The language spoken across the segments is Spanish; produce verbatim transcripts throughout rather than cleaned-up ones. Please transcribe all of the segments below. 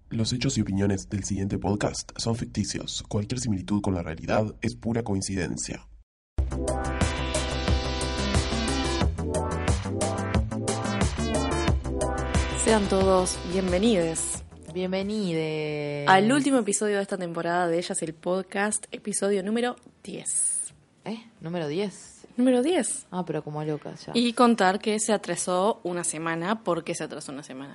Los hechos y opiniones del siguiente podcast son ficticios. Cualquier similitud con la realidad es pura coincidencia. Sean todos bienvenidos. Bienvenides Al último episodio de esta temporada de Ellas el Podcast, episodio número diez. ¿Eh? ¿Número diez? Número diez. Ah, pero como loca ya. Y contar que se atrasó una semana. ¿Por qué se atrasó una semana?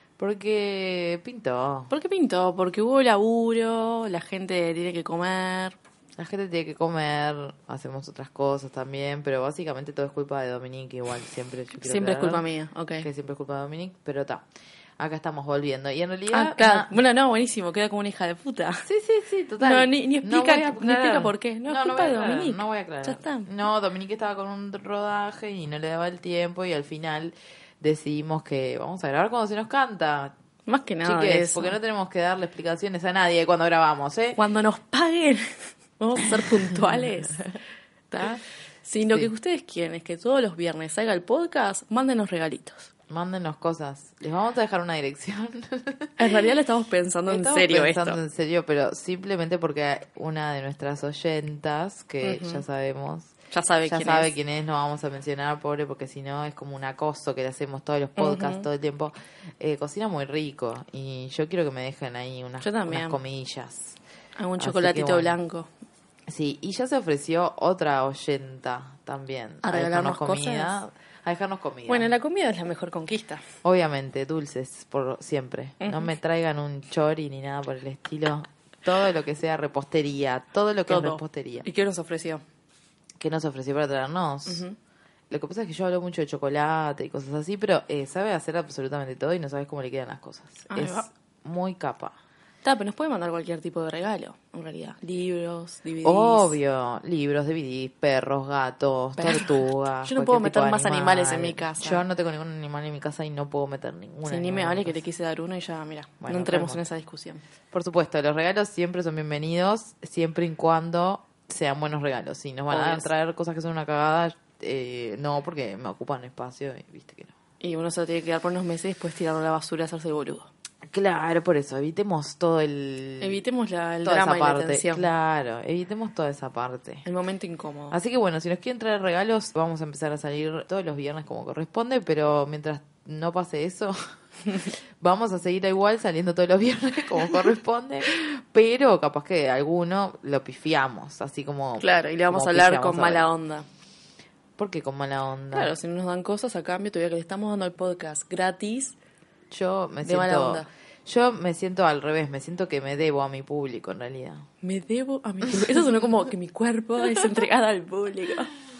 Porque pintó. ¿Por qué pintó? Porque hubo laburo, la gente tiene que comer. La gente tiene que comer, hacemos otras cosas también, pero básicamente todo es culpa de Dominique, igual siempre yo quiero Siempre es aclarar culpa mía, ok. Que siempre es culpa de Dominique, pero está. Acá estamos volviendo. Y en realidad... Acá, na- bueno, no, buenísimo, queda como una hija de puta. Sí, sí, sí, total. No, ni- ni explica- voy a ni aclarar. explica por qué. No, es culpa voy a de aclarar, Dominique. No voy a aclarar. Ya está. No, Dominique estaba con un rodaje y no le daba el tiempo y al final decidimos que vamos a grabar cuando se nos canta. Más que nada Chiques, eso. porque no tenemos que darle explicaciones a nadie cuando grabamos, ¿eh? Cuando nos paguen, vamos a ser puntuales. ¿Está? Si lo Sí. que ustedes quieren es que todos los viernes salga el podcast, mándenos regalitos. Mándenos cosas. Les vamos a dejar una dirección. En realidad lo estamos pensando Estamos en serio pensando esto. en serio, pero simplemente porque una de nuestras oyentas, que Ujú. ya sabemos, Ya sabe ya quién sabe es. quién es, no vamos a mencionar, pobre, porque si no es como un acoso que le hacemos todos los podcasts Ujú. todo el tiempo. Eh, cocina muy rico y yo quiero que me dejen ahí unas, Yo también. unas comillas. Hago un Así chocolatito que bueno. blanco. Sí, y ya se ofreció otra oyenta también. ¿A regalarnos cosas? A dejarnos comida. Bueno, la comida es la mejor conquista. Obviamente, dulces, por siempre. No Ujú. me traigan un chori ni nada por el estilo. Todo lo que sea repostería, todo lo que es Todo. repostería. ¿Y qué nos ofreció? ¿Qué nos ofreció para traernos? Ujú. Lo que pasa es que yo hablo mucho de chocolate y cosas así, pero eh, sabe hacer absolutamente todo y no sabes cómo le quedan las cosas. Ahí es va. muy capa. Está, pero nos puede mandar cualquier tipo de regalo, en realidad. Libros, D V Ds. Obvio, libros, D V Ds, perros, gatos, Perros. tortugas. Yo no cualquier puedo tipo meter de más animal. animales en mi casa. Yo no tengo ningún animal en mi casa y no puedo meter ningún Si animal ni me en hable mi que te casa. quise dar uno y ya, mira, Bueno, no entremos vemos. en esa discusión. Por supuesto, los regalos siempre son bienvenidos, siempre y cuando sean buenos regalos. Si nos van Obvio. a traer cosas que son una cagada, eh, no, porque me ocupan espacio y viste que no. Y uno se lo tiene que quedar por unos meses y después tirarlo a la basura y hacerse el boludo. Claro, por eso, evitemos todo el... Evitemos la, el toda drama esa y la parte. tensión. Claro, evitemos toda esa parte. El momento incómodo. Así que bueno, si nos quieren traer regalos, vamos a empezar a salir todos los viernes como corresponde, pero mientras no pase eso, vamos a seguir igual saliendo todos los viernes como corresponde, pero capaz que alguno lo pifiamos, así como... Claro, y le vamos como a hablar pifiamos con ahora. mala onda. ¿Por qué con mala onda? Claro, si no nos dan cosas a cambio, todavía que le estamos dando el podcast gratis. Yo me de mala siento... onda. Yo me siento al revés, me siento que me debo a mi público en realidad. Me debo a mi público. Eso sonó como que mi cuerpo es entregado al público.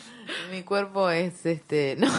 Mi cuerpo es este... no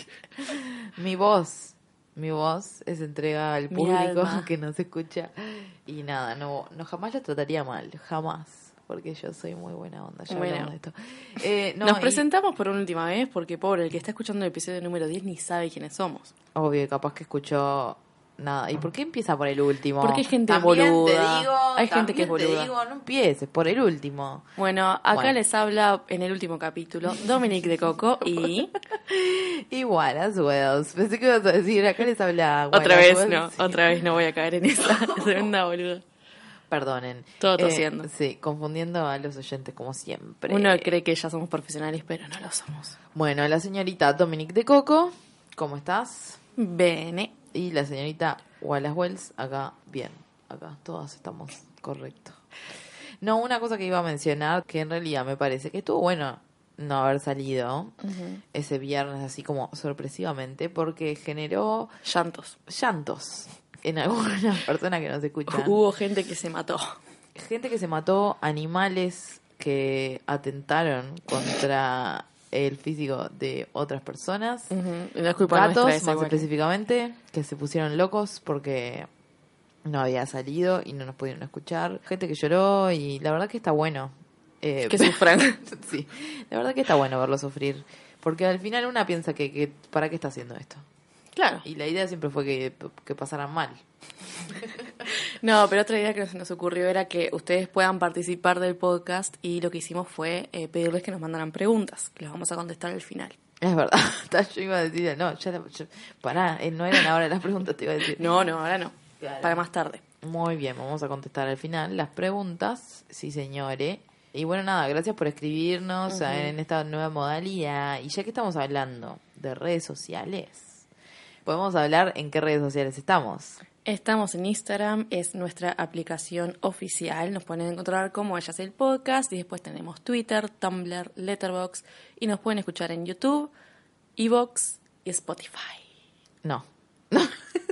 Mi voz... Mi voz es entregada al Mi público alma. que nos escucha. Y nada, no, no jamás lo trataría mal, jamás. Porque yo soy muy buena onda, ya Bueno. hablamos de esto. Eh, no, Nos y- presentamos por una última vez porque, pobre, el que está escuchando el episodio número diez ni sabe quiénes somos. Obvio, capaz que escuchó nada. ¿Y por qué empieza por el último? Porque hay gente También boluda. Te digo, Hay gente que es también te boluda. digo, no empieces por el último. Bueno, acá Bueno. les habla en el último capítulo Dominique de Coco y... Igual, as wells. Pensé que ibas a decir, acá les habla... otra Wallace vez Wells. no, Sí. otra vez no voy a caer en esa tremenda boluda. Perdonen. Todo Eh, tosiendo. sí, confundiendo a los oyentes como siempre. Uno cree que ya somos profesionales, pero no lo somos. Bueno, la señorita Dominique de Coco, ¿cómo estás? Bene. Y la señorita Wallace Wells, acá, bien. Acá, todas estamos correctos. No, una cosa que iba a mencionar, que en realidad me parece que estuvo bueno no haber salido ese viernes así como sorpresivamente, porque generó Llantos. llantos en algunas personas que nos escuchan. Hubo gente que se mató. Gente que se mató, animales que atentaron contra el físico de otras personas, Ujú. No es culpa gatos nuestra esa más igual. específicamente, que se pusieron locos porque no había salido y no nos pudieron escuchar, gente que lloró y la verdad que está bueno. Eh, Que sufran. sí, la verdad que está bueno verlo sufrir, porque al final una piensa que, que ¿para qué está haciendo esto? Claro. Y la idea siempre fue que, que pasaran mal. No, pero otra idea que se nos ocurrió era que ustedes puedan participar del podcast y lo que hicimos fue eh, pedirles que nos mandaran preguntas, que las vamos a contestar al final. Es verdad, yo iba a decir, no, ya, la- ya- pará, eh, no eran ahora las preguntas, te iba a decir. No, no, ahora no. Claro. para más tarde. Muy bien, vamos a contestar al final las preguntas, sí señores. Y bueno, nada, gracias por escribirnos Ujú. en esta nueva modalidad. Y ya que estamos hablando de redes sociales, podemos hablar en qué redes sociales estamos. Estamos en Instagram, es nuestra aplicación oficial. Nos pueden encontrar como Ella Hace el Podcast. Y después tenemos Twitter, Tumblr, Letterboxd. Y nos pueden escuchar en YouTube, Evox y Spotify. No, No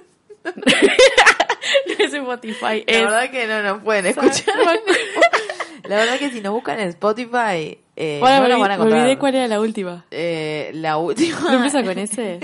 es Spotify, la es... verdad que no nos pueden escuchar. La verdad que si nos buscan en Spotify, eh, Ahora no me, nos van a olvidé, me encontrar. olvidé cuál era la última. Eh, la última... ¿No empieza con ese?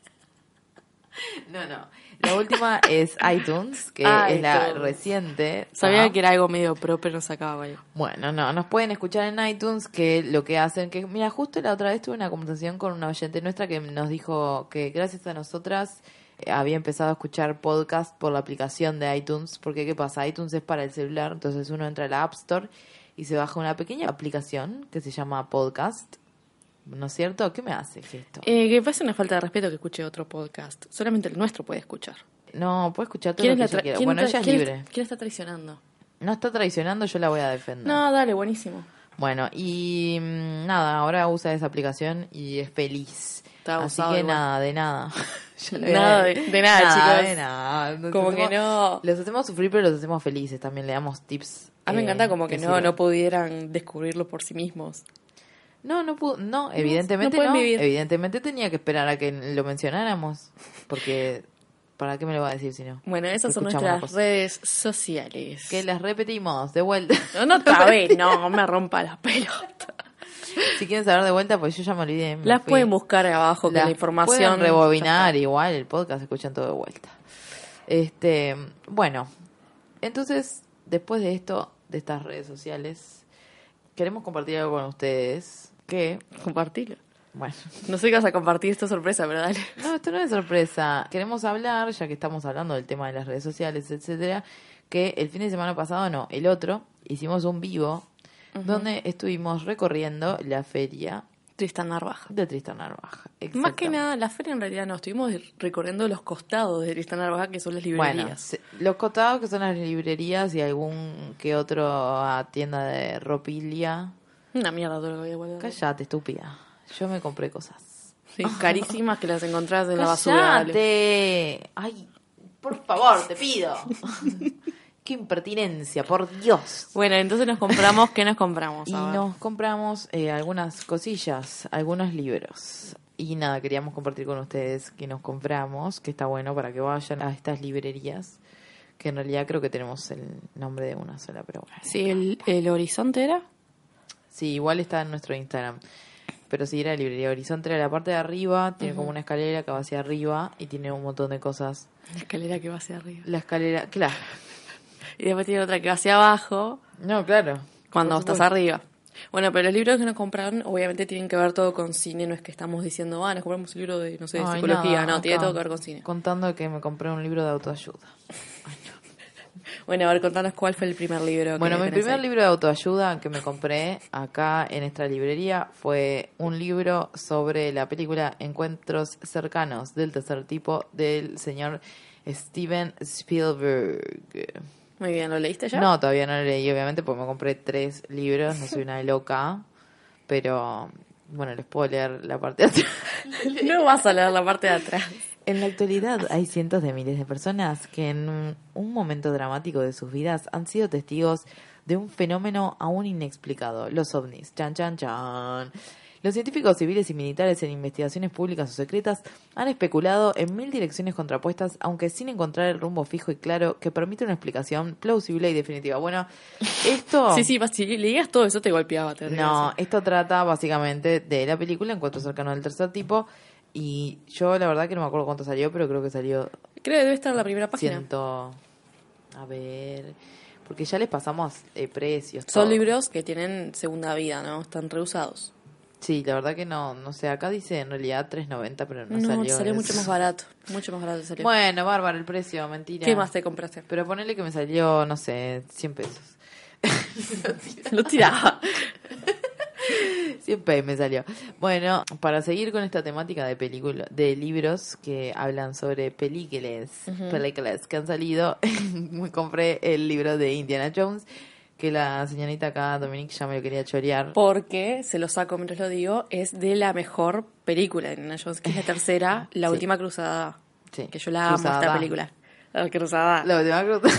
No, no. La última es iTunes, que es la iTunes. reciente. Sabía Ah. que era algo medio pro, pero no sacaba algo. Bueno, no, nos pueden escuchar en iTunes, que lo que hacen, que mira, justo la otra vez tuve una conversación con una oyente nuestra que nos dijo que gracias a nosotras eh, había empezado a escuchar podcast por la aplicación de iTunes, porque ¿qué pasa? iTunes es para el celular, entonces uno entra a la App Store y se baja una pequeña aplicación que se llama Podcast, ¿no es cierto? ¿Qué me hace gesto? Eh, que pasa una falta de respeto que escuche otro podcast. Solamente el nuestro puede escuchar. No, puede escuchar todo ¿Quién, lo es que la ella tra- quiera. quién Bueno, tra- ella es quién libre. está- ¿Quién está traicionando? No está traicionando, yo la voy a defender. No, dale, buenísimo. Bueno, y mm, nada, ahora usa esa aplicación y es feliz. Está Así abusado que igual. nada, de nada. Yo le voy a- Nada de, de nada, chicos. de nada. Nos Como hacemos- que no. Los hacemos sufrir, pero los hacemos felices. También le damos tips. A mí me eh, encanta como que no, sirven. no pudieran descubrirlo por sí mismos. No, no pudo, no, evidentemente no no. pueden vivir. Evidentemente tenía que esperar a que lo mencionáramos. Porque, ¿para qué me lo va a decir si no? Bueno, esas son Escuchamos una nuestras cosa. redes sociales. Que las repetimos de vuelta. No, no otra vez, no, me rompa las pelotas. Si quieren saber de vuelta, pues yo ya me olvidé. me Las fui. pueden buscar abajo con Las la información. pueden rebobinar ya igual el podcast, escuchan todo de vuelta. Este, bueno, entonces, después de esto, de estas redes sociales, queremos compartir algo con ustedes que, está. Compartilo. bueno, No sé qué vas a compartir, esto es sorpresa, pero dale. no, esto no es sorpresa. Queremos hablar, ya que estamos hablando del tema de las redes sociales, etcétera, que el fin de semana pasado, no, el otro, hicimos un vivo donde estuvimos recorriendo la feria Tristan Narvaja. de Tristan Narvaja. Más que Exactamente. nada, la feria en realidad no, estuvimos recorriendo los costados de Tristan Narvaja, que son las librerías. Bueno, se- los cotados que son las librerías y algún que otro a tienda de ropilia. Una mierda todo lo que había guardado. Cállate, estúpida. Yo me compré cosas. Sí, carísimas que las encontrás en la basura. dale. ¡Cállate! Ay, por favor, te pido. Qué impertinencia, por Dios. Bueno, entonces nos compramos, ¿qué nos compramos? Y A ver. nos compramos eh, algunas cosillas, algunos libros. Y nada, queríamos compartir con ustedes que nos compramos, que está bueno para que vayan a estas librerías, que en realidad creo que tenemos el nombre de una sola, pero bueno. Sí, el, el horizonte era. Sí, igual está en nuestro Instagram. Pero sí, era librería Horizonte, era la parte de arriba, tiene como una escalera que va hacia arriba y tiene un montón de cosas. La escalera que va hacia arriba. La escalera, claro. Y después tiene otra que va hacia abajo, No, claro. cuando Por estás supuesto. arriba. Bueno, pero los libros que nos compraron, obviamente tienen que ver todo con cine. No es que estamos diciendo, ah, nos compramos un libro de, no sé, de Ay, psicología. nada, no, tiene acá, todo que ver con cine. Contando que me compré un libro de autoayuda. Bueno, a ver, contanos cuál fue el primer libro. Bueno, que mi tenés primer ahí. libro de autoayuda que me compré acá en esta librería fue un libro sobre la película Encuentros cercanos del tercer tipo del señor Steven Spielberg. Muy bien, ¿lo leíste ya? No, todavía no lo leí, obviamente, porque me compré tres libros, no soy una loca, pero bueno, les puedo leer la parte de atrás. No vas a leer la parte de atrás. En la actualidad hay cientos de miles de personas que en un, un momento dramático de sus vidas han sido testigos de un fenómeno aún inexplicado, los ovnis. Chan, chan, chan. Los científicos civiles y militares en investigaciones públicas o secretas han especulado en mil direcciones contrapuestas, aunque sin encontrar el rumbo fijo y claro que permite una explicación plausible y definitiva. Bueno, esto... Sí, sí, si leías todo eso te golpeaba. Te No, esto trata básicamente de la película Encuentro cercano del tercer tipo. Y yo la verdad que no me acuerdo cuánto salió, pero creo que salió Creo que debe estar en la primera página. ciento... A ver... Porque ya les pasamos eh, precios. Son todo. libros que tienen segunda vida, ¿no? Están reusados. Sí, la verdad que no, no sé, acá dice en realidad tres noventa, pero no, No, salió. salió en mucho eso. más barato. Mucho más barato salió. Bueno, bárbaro el precio, mentira. ¿Qué más te compraste? Pero ponele que me salió, no sé, cien pesos. Lo tiraba. Siempre me salió. Bueno, para seguir con esta temática de película, de libros que hablan sobre películas, uh-huh. películas que han salido, me compré el libro de Indiana Jones, que la señorita acá, Dominique, ya me lo quería chorear. Porque, se lo saco mientras lo digo, es de la mejor película de Indiana Jones, que es la tercera, La sí. Última Cruzada. Sí. Que yo la cruzada. amo esta película. La Cruzada. La Última Cruzada.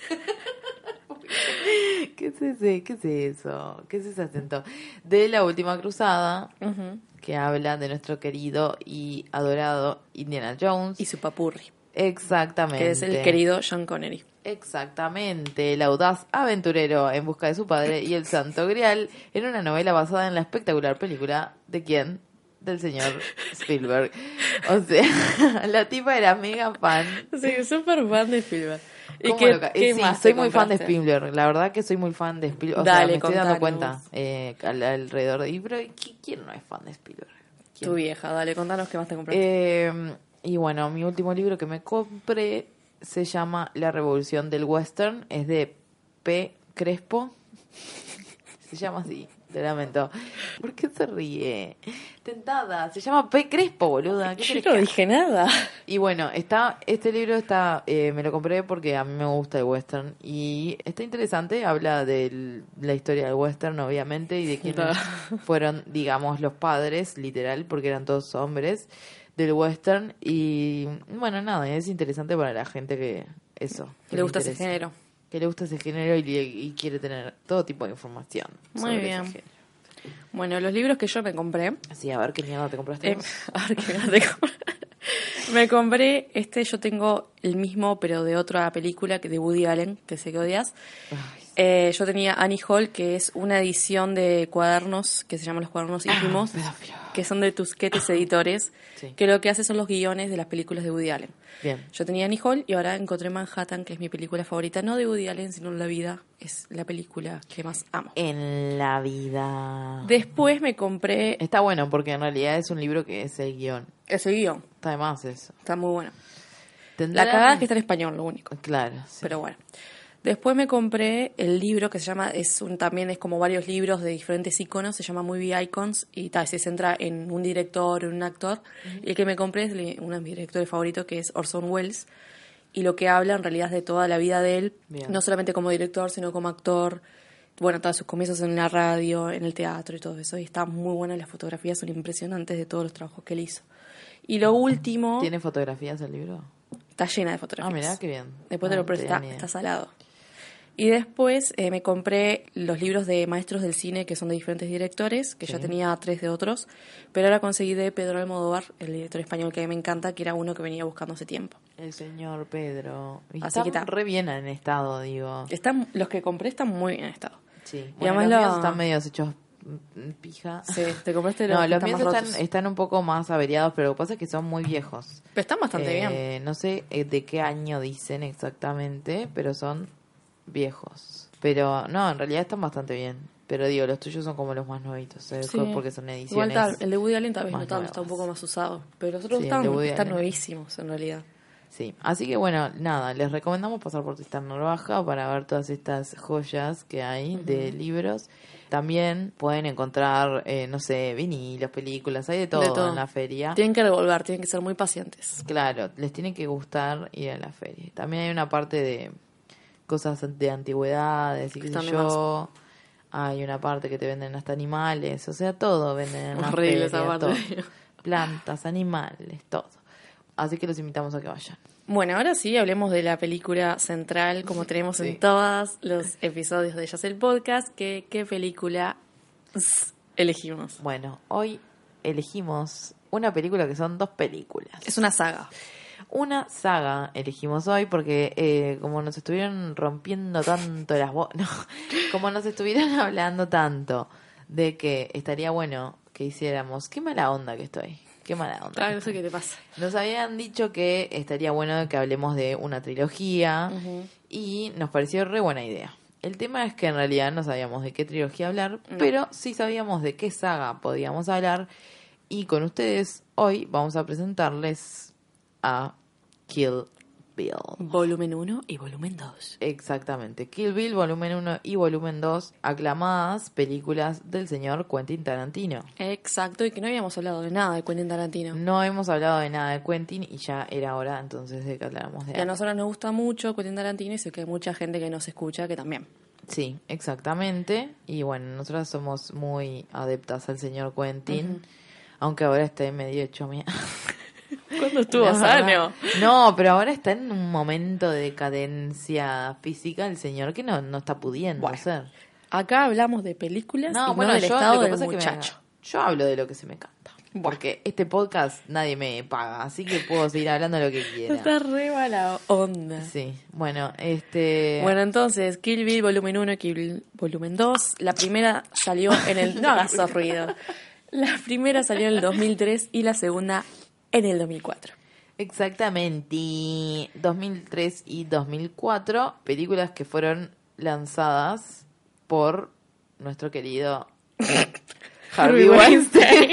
¿Qué es ese? ¿Qué es eso? ¿Qué es ese acento? De La Última Cruzada, uh-huh. que habla de nuestro querido y adorado Indiana Jones. Y su papurri. Exactamente. Que es el querido Sean Connery. Exactamente, el audaz aventurero en busca de su padre y el santo grial, en una novela basada en la espectacular película ¿de quién? Del señor Spielberg. O sea, la tipa era mega fan. Sí, súper fan de Spielberg. ¿Y qué, qué sí, más soy muy fan de Spielberg. La verdad que soy muy fan de Spielberg. O Dale, sea, me estoy dando contanos. cuenta eh, al, alrededor de... Y, pero ¿quién no es fan de Spielberg? ¿Quién? Tu vieja, dale, contanos qué más te compraste. Eh, y bueno, mi último libro que me compré se llama La Revolución del Western. Es de P. Crespo. Se llama así, te lamento. ¿Por qué se ríe? Tentada, se llama P. Crespo, boluda. ¿Qué Yo no dije nada. Y bueno, está este libro está eh, me lo compré porque a mí me gusta el western. Y está interesante, habla de la historia del western, obviamente, y de quiénes fueron, digamos, los padres, literal, porque eran todos hombres del western. Y bueno, nada, es interesante para la gente que eso. Que le gusta ese género. Que le gusta ese género y, y quiere tener todo tipo de información. Muy sobre bien. ese género. Bueno, los libros que yo me compré. Sí, a ver qué mierda te compraste. Eh, a ver qué mierda te compré. Me compré este, yo tengo el mismo, pero de otra película, que de Woody Allen, que sé que odias. Ay, sí. eh, yo tenía Annie Hall, que es una edición de cuadernos, que se llaman los cuadernos íntimos, ah, que son de Tusquets Editores, sí. que lo que hace son los guiones de las películas de Woody Allen. Bien. Yo tenía Annie Hall y ahora encontré Manhattan, que es mi película favorita, no de Woody Allen, sino en la vida. Es la película que más amo. En la vida. Después me compré... Está bueno, porque en realidad es un libro que es el guión. Es el guión. Está de más eso. Está muy bueno. ¿Tendrán... La cagada es que está en español, lo único. Claro, sí. Pero bueno. Después me compré el libro que se llama, es un también es como varios libros de diferentes iconos, se llama Movie Icons, y tal, se centra en un director o un actor. Uh-huh. Y el que me compré es uno de mis directores favoritos, que es Orson Welles, y lo que habla en realidad es de toda la vida de él, bien. No solamente como director, sino como actor, bueno, todos sus comienzos en la radio, en el teatro y todo eso, y está muy buena, las fotografías son impresionantes de todos los trabajos que él hizo. Y lo último... ¿Tiene fotografías el libro? Está llena de fotografías. Ah, mirá, qué bien. Después ah, te lo presté, está, está salado. Y después eh, me compré los libros de maestros del cine que son de diferentes directores, que sí. ya tenía tres de otros, pero ahora conseguí de Pedro Almodóvar, el director español que a mí me encanta, que era uno que venía buscando hace tiempo. El señor Pedro. Y Así está que está re bien en estado, digo. Están, los que compré están muy bien en estado. Sí, y bueno, además los lo... míos están medio hechos pija. Sí, te compraste los No, que los están míos más están, rotos. están un poco más averiados, pero lo que pasa es que son muy viejos. Pero están bastante eh, bien. No sé eh, de qué año dicen exactamente, pero son viejos. Pero no, en realidad están bastante bien. Pero digo, los tuyos son como los más nuevitos, ¿eh? Sí. Porque son ediciones. Igual tal, el de Woody Allen tal vez no tanto, nuevas. está un poco más usado. Pero los otros Sí, están, están Allen. nuevísimos en realidad. Sí, así que bueno, nada, les recomendamos pasar por Tristán Narvaja para ver todas estas joyas que hay uh-huh. de libros. También pueden encontrar, eh, no sé, vinilos, películas, hay de todo, de todo en la feria. Tienen que revolver, tienen que ser muy pacientes. Claro, les tiene que gustar ir a la feria. También hay una parte de cosas de antigüedades y qué sé yo. Hay una parte que te venden hasta animales, o sea, todo venden en la Horrible feria, esa parte. todo. Plantas, animales, todo. Así que los invitamos a que vayan. Bueno, ahora sí, hablemos de la película central, como tenemos sí. en todos los episodios de Ya sé el Podcast. ¿Qué, qué película elegimos? Bueno, hoy elegimos una película que son dos películas. Es una saga. Una saga elegimos hoy porque eh, como nos estuvieron rompiendo tanto las voces, no, como nos estuvieron hablando tanto de que estaría bueno que hiciéramos, qué mala onda que estoy. Qué mala onda. Ah, no sé qué te pasa. Nos habían dicho que estaría bueno que hablemos de una trilogía uh-huh. y nos pareció re buena idea. El tema es que en realidad no sabíamos de qué trilogía hablar, no. pero sí sabíamos de qué saga podíamos hablar. Y con ustedes hoy vamos a presentarles a Kill Bill. Bill. Volumen uno y volumen dos. Exactamente. Kill Bill, volumen uno y volumen dos, aclamadas películas del señor Quentin Tarantino. Exacto, y que no habíamos hablado de nada de Quentin Tarantino. No hemos hablado de nada de Quentin y ya era hora entonces de que habláramos de Y a algo. nosotros nos gusta mucho Quentin Tarantino y sé que hay mucha gente que nos escucha que también. Sí, exactamente. Y bueno, nosotras somos muy adeptas al señor Quentin, uh-huh. aunque ahora esté medio hecho mierda. ¿Cuándo estuvo no, sano? No, pero ahora está en un momento de decadencia física el señor que no, no está pudiendo bueno, hacer. Acá hablamos de películas no, y bueno, no del yo, estado lo que del pasa muchacho. Es que me, yo hablo de lo que se me canta. Bueno. Porque este podcast nadie me paga, así que puedo seguir hablando de lo que quiera. Está re mala onda. Sí, bueno, este... Bueno, entonces, Kill Bill volumen uno y Kill Bill volumen dos. La primera salió en el... No hagas esos ruidos. La primera salió en el dos mil tres y la segunda en el dos mil cuatro. Exactamente. dos mil tres y dos mil cuatro, películas que fueron lanzadas por nuestro querido Harvey Weinstein.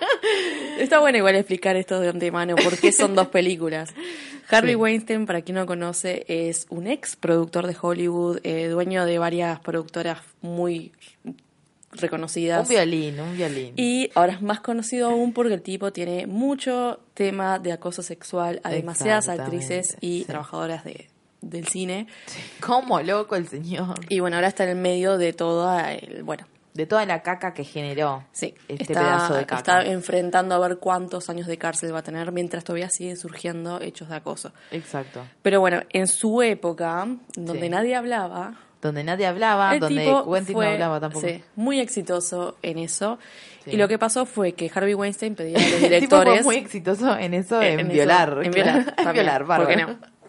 Está bueno igual explicar esto de antemano, porque son dos películas. Harvey sí. Weinstein, para quien no conoce, es un ex productor de Hollywood, eh, dueño de varias productoras muy reconocidas. Un violín, un violín. Y ahora es más conocido aún porque el tipo tiene mucho tema de acoso sexual a demasiadas actrices y sí. trabajadoras de, del cine. Sí. Como loco el señor. Y bueno, ahora está en el medio de toda el, bueno, de toda la caca que generó sí, este está, pedazo de caca. Está enfrentando a ver cuántos años de cárcel va a tener mientras todavía siguen surgiendo hechos de acoso. Exacto. Pero bueno, en su época, donde sí. nadie hablaba... Donde nadie hablaba, donde Quentin no hablaba tampoco. Sí, muy exitoso en eso. Sí. Y lo que pasó fue que Harvey Weinstein pedía a los El directores... tipo fue muy exitoso en eso, en, en violar. Eso, en violar, claro. En violar, ¿por qué no?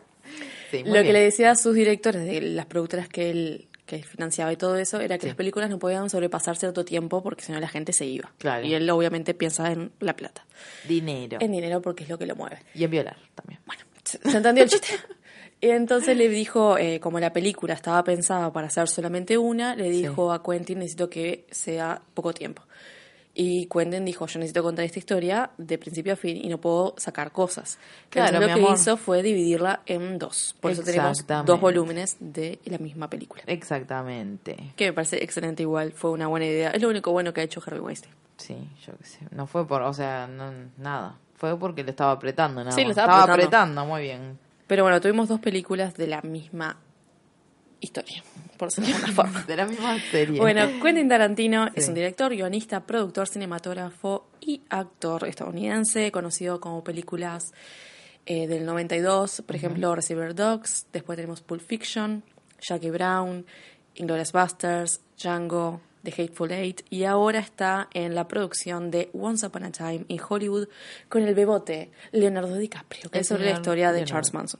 Sí, lo bien. que le decía a sus directores de las productoras que él... que financiaba y todo eso, era que sí. las películas no podían sobrepasar cierto tiempo porque si no la gente se iba. Claro. Y él obviamente piensa en la plata. Dinero. En dinero porque es lo que lo mueve. Y en violar también. Bueno, ¿se, ¿se entendió el chiste? Y entonces le dijo, eh, como la película estaba pensada para hacer solamente una, le dijo sí. a Quentin, necesito que sea poco tiempo. Y Quentin dijo, yo necesito contar esta historia de principio a fin y no puedo sacar cosas. Claro, entonces lo que amor. hizo fue dividirla en dos. Por eso tenemos dos volúmenes de la misma película. Exactamente. Que me parece excelente igual, fue una buena idea. Es lo único bueno que ha hecho Harvey Weinstein. Sí, yo qué sé. No fue por, o sea, no, nada. Fue porque le estaba apretando, nada Sí, más. lo estaba, estaba apretando. apretando, muy bien. Pero bueno, tuvimos dos películas de la misma historia, por decirlo de alguna forma. De la misma serie. Bueno, Quentin Tarantino sí. es un director, guionista, productor, cinematógrafo y actor estadounidense, conocido como películas eh, del noventa y dos, por uh-huh. ejemplo, Reservoir Dogs, después tenemos Pulp Fiction, Jackie Brown, Inglourious Basterds, Django, The Hateful Eight, y ahora está en la producción de Once Upon a Time in Hollywood con el bebote Leonardo DiCaprio, que el es sobre la historia de Leonardo. Charles Manson.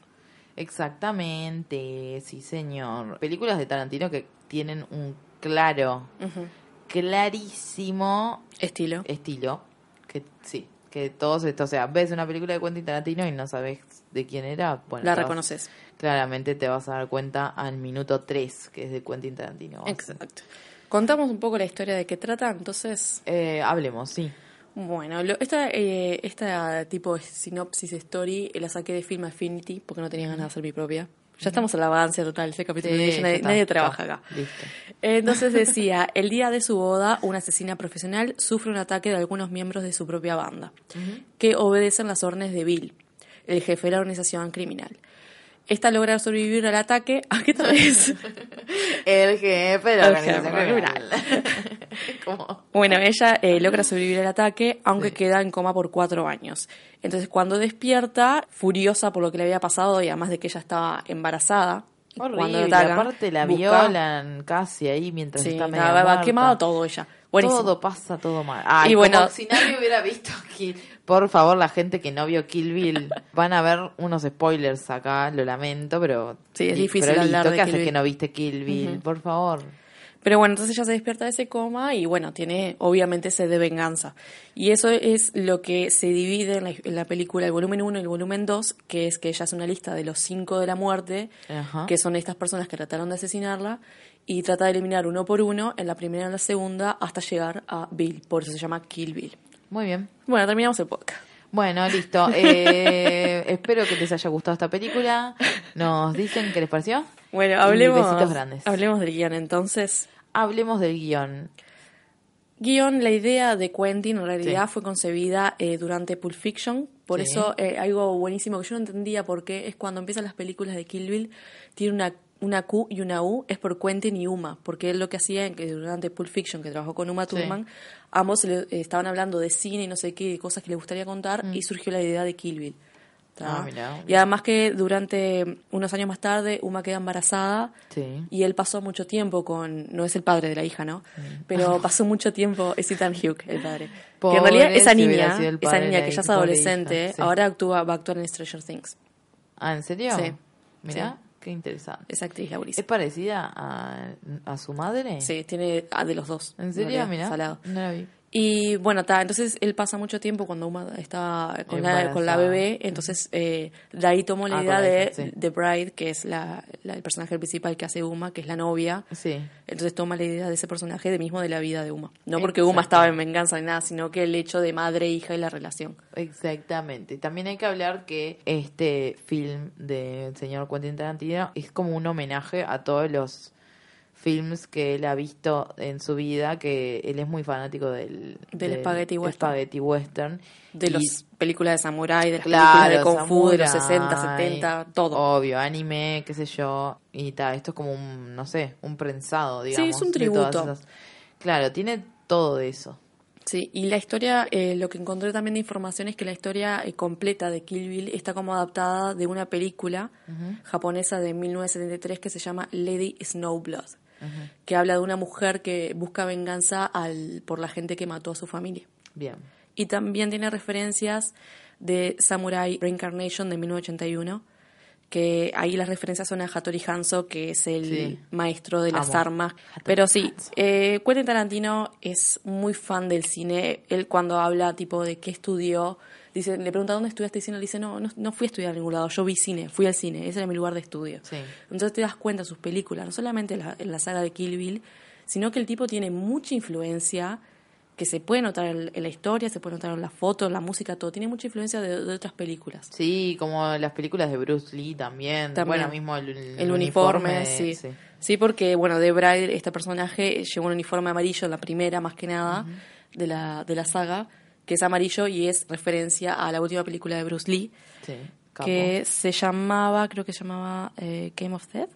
Exactamente, sí señor. Películas de Tarantino que tienen un claro, uh-huh. clarísimo estilo. Estilo, que sí, que todos estos, o sea, ves una película de Quentin Tarantino y no sabes de quién era, bueno, la reconoces. Vas, claramente te vas a dar cuenta al minuto tres que es de Quentin Tarantino. Exacto. Contamos un poco la historia de qué trata, entonces. Eh, hablemos, sí. Bueno, lo, esta, eh, esta tipo de sinopsis story la saqué de Film Affinity porque no tenía ganas de hacer mi propia. Ya estamos en la avance total, ese capítulo sí, de nadie, está, nadie trabaja está, acá. Listo. Entonces decía, el día de su boda, una asesina profesional sufre un ataque de algunos miembros de su propia banda, uh-huh. que obedecen las órdenes de Bill, el jefe de la organización criminal. Esta logra sobrevivir al ataque. ¿A qué tal vez? El jefe de la organización criminal. ¿Cómo? Bueno, ella eh, logra sobrevivir al ataque, aunque sí. queda en coma por cuatro años. Entonces, cuando despierta, furiosa por lo que le había pasado y además de que ella estaba embarazada. Horrible, cuando atacan, aparte la busca... violan casi ahí mientras sí, está medio estaba muerta. quemado todo ella. Buenísimo. Todo pasa, todo mal. Ay, y bueno, como si nadie hubiera visto Kill. Por favor, la gente que no vio Kill Bill, van a ver unos spoilers acá, lo lamento, pero sí, es li- difícil pero hablar listo, de ¿qué Kill haces Bill? que no viste Kill Bill? Uh-huh. Por favor. Pero bueno, entonces ella se despierta de ese coma y bueno, tiene obviamente sed de venganza. Y eso es lo que se divide en la, en la película, el volumen uno y el volumen dos, que es que ella hace una lista de los cinco de la muerte, uh-huh. que son estas personas que trataron de asesinarla, y trata de eliminar uno por uno, en la primera y en la segunda, hasta llegar a Bill. Por eso se llama Kill Bill. Muy bien. Bueno, terminamos el podcast. Bueno, listo. Eh, espero que les haya gustado esta película. Nos dicen qué les pareció. Bueno, Y hablemos, besitos grandes. hablemos del guión entonces. Hablemos del guión. Guión, la idea de Quentin en realidad Sí. fue concebida eh, durante Pulp Fiction. Por Sí. eso eh, algo buenísimo que yo no entendía por qué es cuando empiezan las películas de Kill Bill, tiene una, una Q y una U, es por Quentin y Uma. Porque él lo que hacía en que durante Pulp Fiction, que trabajó con Uma Sí. Thurman, ambos le- eh, estaban hablando de cine y no sé qué, de cosas que les gustaría contar, y surgió la idea de Kill Bill. ¿tá? Ah, mirá. Y además que durante unos años más tarde, Uma queda embarazada. Sí. Y él pasó mucho tiempo con... No es el padre de la hija, ¿no? Pero pasó mucho tiempo... Es Ethan Hughes, el padre. Pobre, que en realidad esa si hubiera niña, sido el esa padre de niña la que ya es hija, pobre adolescente, hija, sí. ahora actúa, va a actuar en Stranger Things. Ah, ¿en serio? Sí. Mirá, Sí. qué interesante. Esa actriz, la ¿Es buenísima. parecida a, a su madre? Sí, tiene ah, de los dos. ¿En serio? realidad, Mirá. salado. No la vi. Y bueno, ta, entonces él pasa mucho tiempo cuando Uma estaba con, la, con la Embarazada. bebé, entonces eh, de ahí tomó la Ah, idea con la de hija, sí. The Bride, que es la, la- el personaje principal que hace Uma, que es la novia. Sí. Entonces toma la idea de ese personaje de mismo de la vida de Uma. No porque Uma estaba en venganza ni nada, sino que el hecho de madre e hija y la relación. Exactamente. También hay que hablar que este film del señor Quentin Tarantino es como un homenaje a todos los films que él ha visto en su vida, que él es muy fanático del, Del spaghetti western. spaghetti western. De Y- las películas de samurái, de las Claro, películas de Kung Fu de los samurái, sesenta, setenta, todo. Obvio, anime, qué sé yo. Y tal, esto es como un, no sé, un prensado, digamos. es un de todas tributo. esas- Claro, tiene todo eso. Sí, y la historia, eh, lo que encontré también de información es que la historia eh, completa de Kill Bill está como adaptada de una película japonesa de mil novecientos setenta y tres que se llama Lady Snowblood, que habla de una mujer que busca venganza al, por la gente que mató a su familia. Bien. Y también tiene referencias de Samurai Reincarnation de mil novecientos ochenta y uno, que ahí las referencias son a Hattori Hanzo, que es el Sí. maestro de las Amo. armas. Hattori Pero sí, Hanzo. eh, Quentin Tarantino es muy fan del cine. Él cuando habla tipo de qué estudió, dice, le pregunta dónde estudiaste cine, le dice, no, no, no fui a estudiar a ningún lado, yo vi cine, fui al cine, ese era mi lugar de estudio. Sí. Entonces te das cuenta en sus películas, no solamente en la, en la saga de Kill Bill, sino que el tipo tiene mucha influencia que se puede notar en, en la historia, se puede notar en las fotos, en la música, todo. Tiene mucha influencia de, de otras películas. Sí, como las películas de Bruce Lee también. También. Bueno, mismo el, el, El uniforme, de- sí. sí. porque, bueno, The Bride, este personaje, llevó un uniforme amarillo en la primera, más que nada, de, la, de la saga, que es amarillo y es referencia a la última película de Bruce Lee, Sí, capo. que se llamaba, creo que se llamaba eh, Game of Death.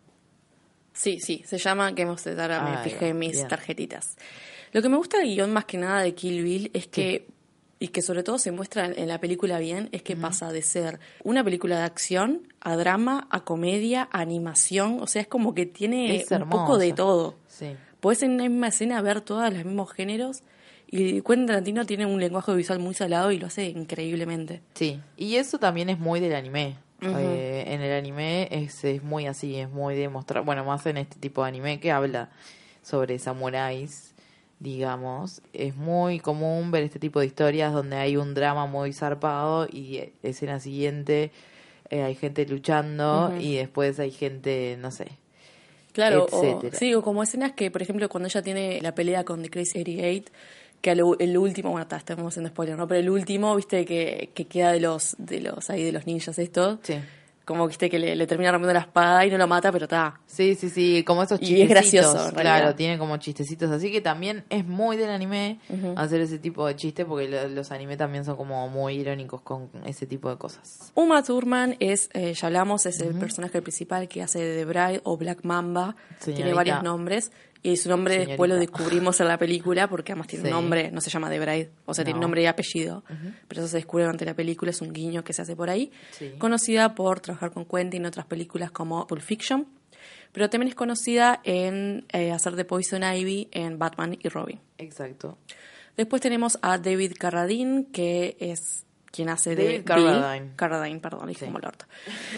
Sí, sí, se llama Game of Death, ahora me Ah, fijé en mis bien. tarjetitas. Lo que me gusta del guión más que nada de Kill Bill es que, y que sobre todo se muestra en, en la película bien, es que pasa de ser una película de acción a drama, a comedia, a animación, o sea, es como que tiene Es un poco de hermosa. todo. Sí. Podés en una misma escena ver todos los mismos géneros, y Quentin Tarantino tiene un lenguaje visual muy salado y lo hace increíblemente. Sí, y eso también es muy del anime. Eh, en el anime es, es muy así, es muy de mostrar, bueno, más en este tipo de anime que habla sobre samuráis, digamos. Es muy común ver este tipo de historias donde hay un drama muy zarpado y eh, escena siguiente eh, hay gente luchando Ujú. y después hay gente, no sé. Claro, o, etcétera. sí, o como escenas que, por ejemplo, cuando ella tiene la pelea con The Crazy ochenta y ocho, que al, el último, bueno, está, estamos haciendo spoiler, ¿no? Pero el último, viste, que, que queda de los, de los, ahí de los ninjas estos, Sí. como viste que le, le termina rompiendo la espada y no lo mata, pero está. Sí, sí, sí, como esos Y es chistecitos. gracioso, en claro, realidad. tiene como chistecitos. Así que también es muy del anime hacer ese tipo de chistes porque lo- los anime también son como muy irónicos con ese tipo de cosas. Uma Thurman es, eh, ya hablamos, es el personaje principal que hace de The Bride o Black Mamba. Tiene Señorita. varios nombres. Y su nombre Señorita. después lo descubrimos en la película porque además tiene Sí. un nombre, no se llama The Bride, o sea, tiene No. nombre y apellido. Pero eso se descubre durante la película, es un guiño que se hace por ahí. Sí. Conocida por trabajar con Quentin en otras películas como Pulp Fiction. Pero también es conocida en eh, hacer de Poison Ivy en Batman y Robin. Exacto. Después tenemos a David Carradine, que es quien hace de David Bill. Carradine. Carradine, perdón, dije Sí. como el orto.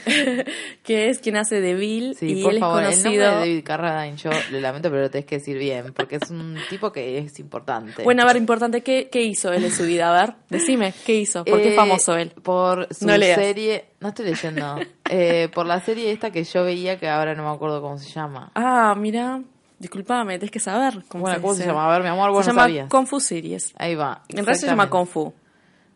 que es quien hace de Bill Sí, y por él favor, es el nombre de conocido... David Carradine, yo lo lamento, pero lo tenés que decir bien, porque es un tipo que es importante. Bueno, a ver, importante, ¿qué, ¿qué hizo él en su vida? A ver, decime, ¿qué hizo? ¿Por qué Eh, es famoso él? Por su No leas. serie, no estoy leyendo, eh, por la serie esta que yo veía que ahora no me acuerdo cómo se llama. Ah, mira, discúlpame, tenés que saber cómo Bueno, se ¿cómo se dice. llama? A ver, mi amor, vos Se no llama sabías. Kung Fu Series. Ahí va. En realidad se llama exactamente. Kung Fu.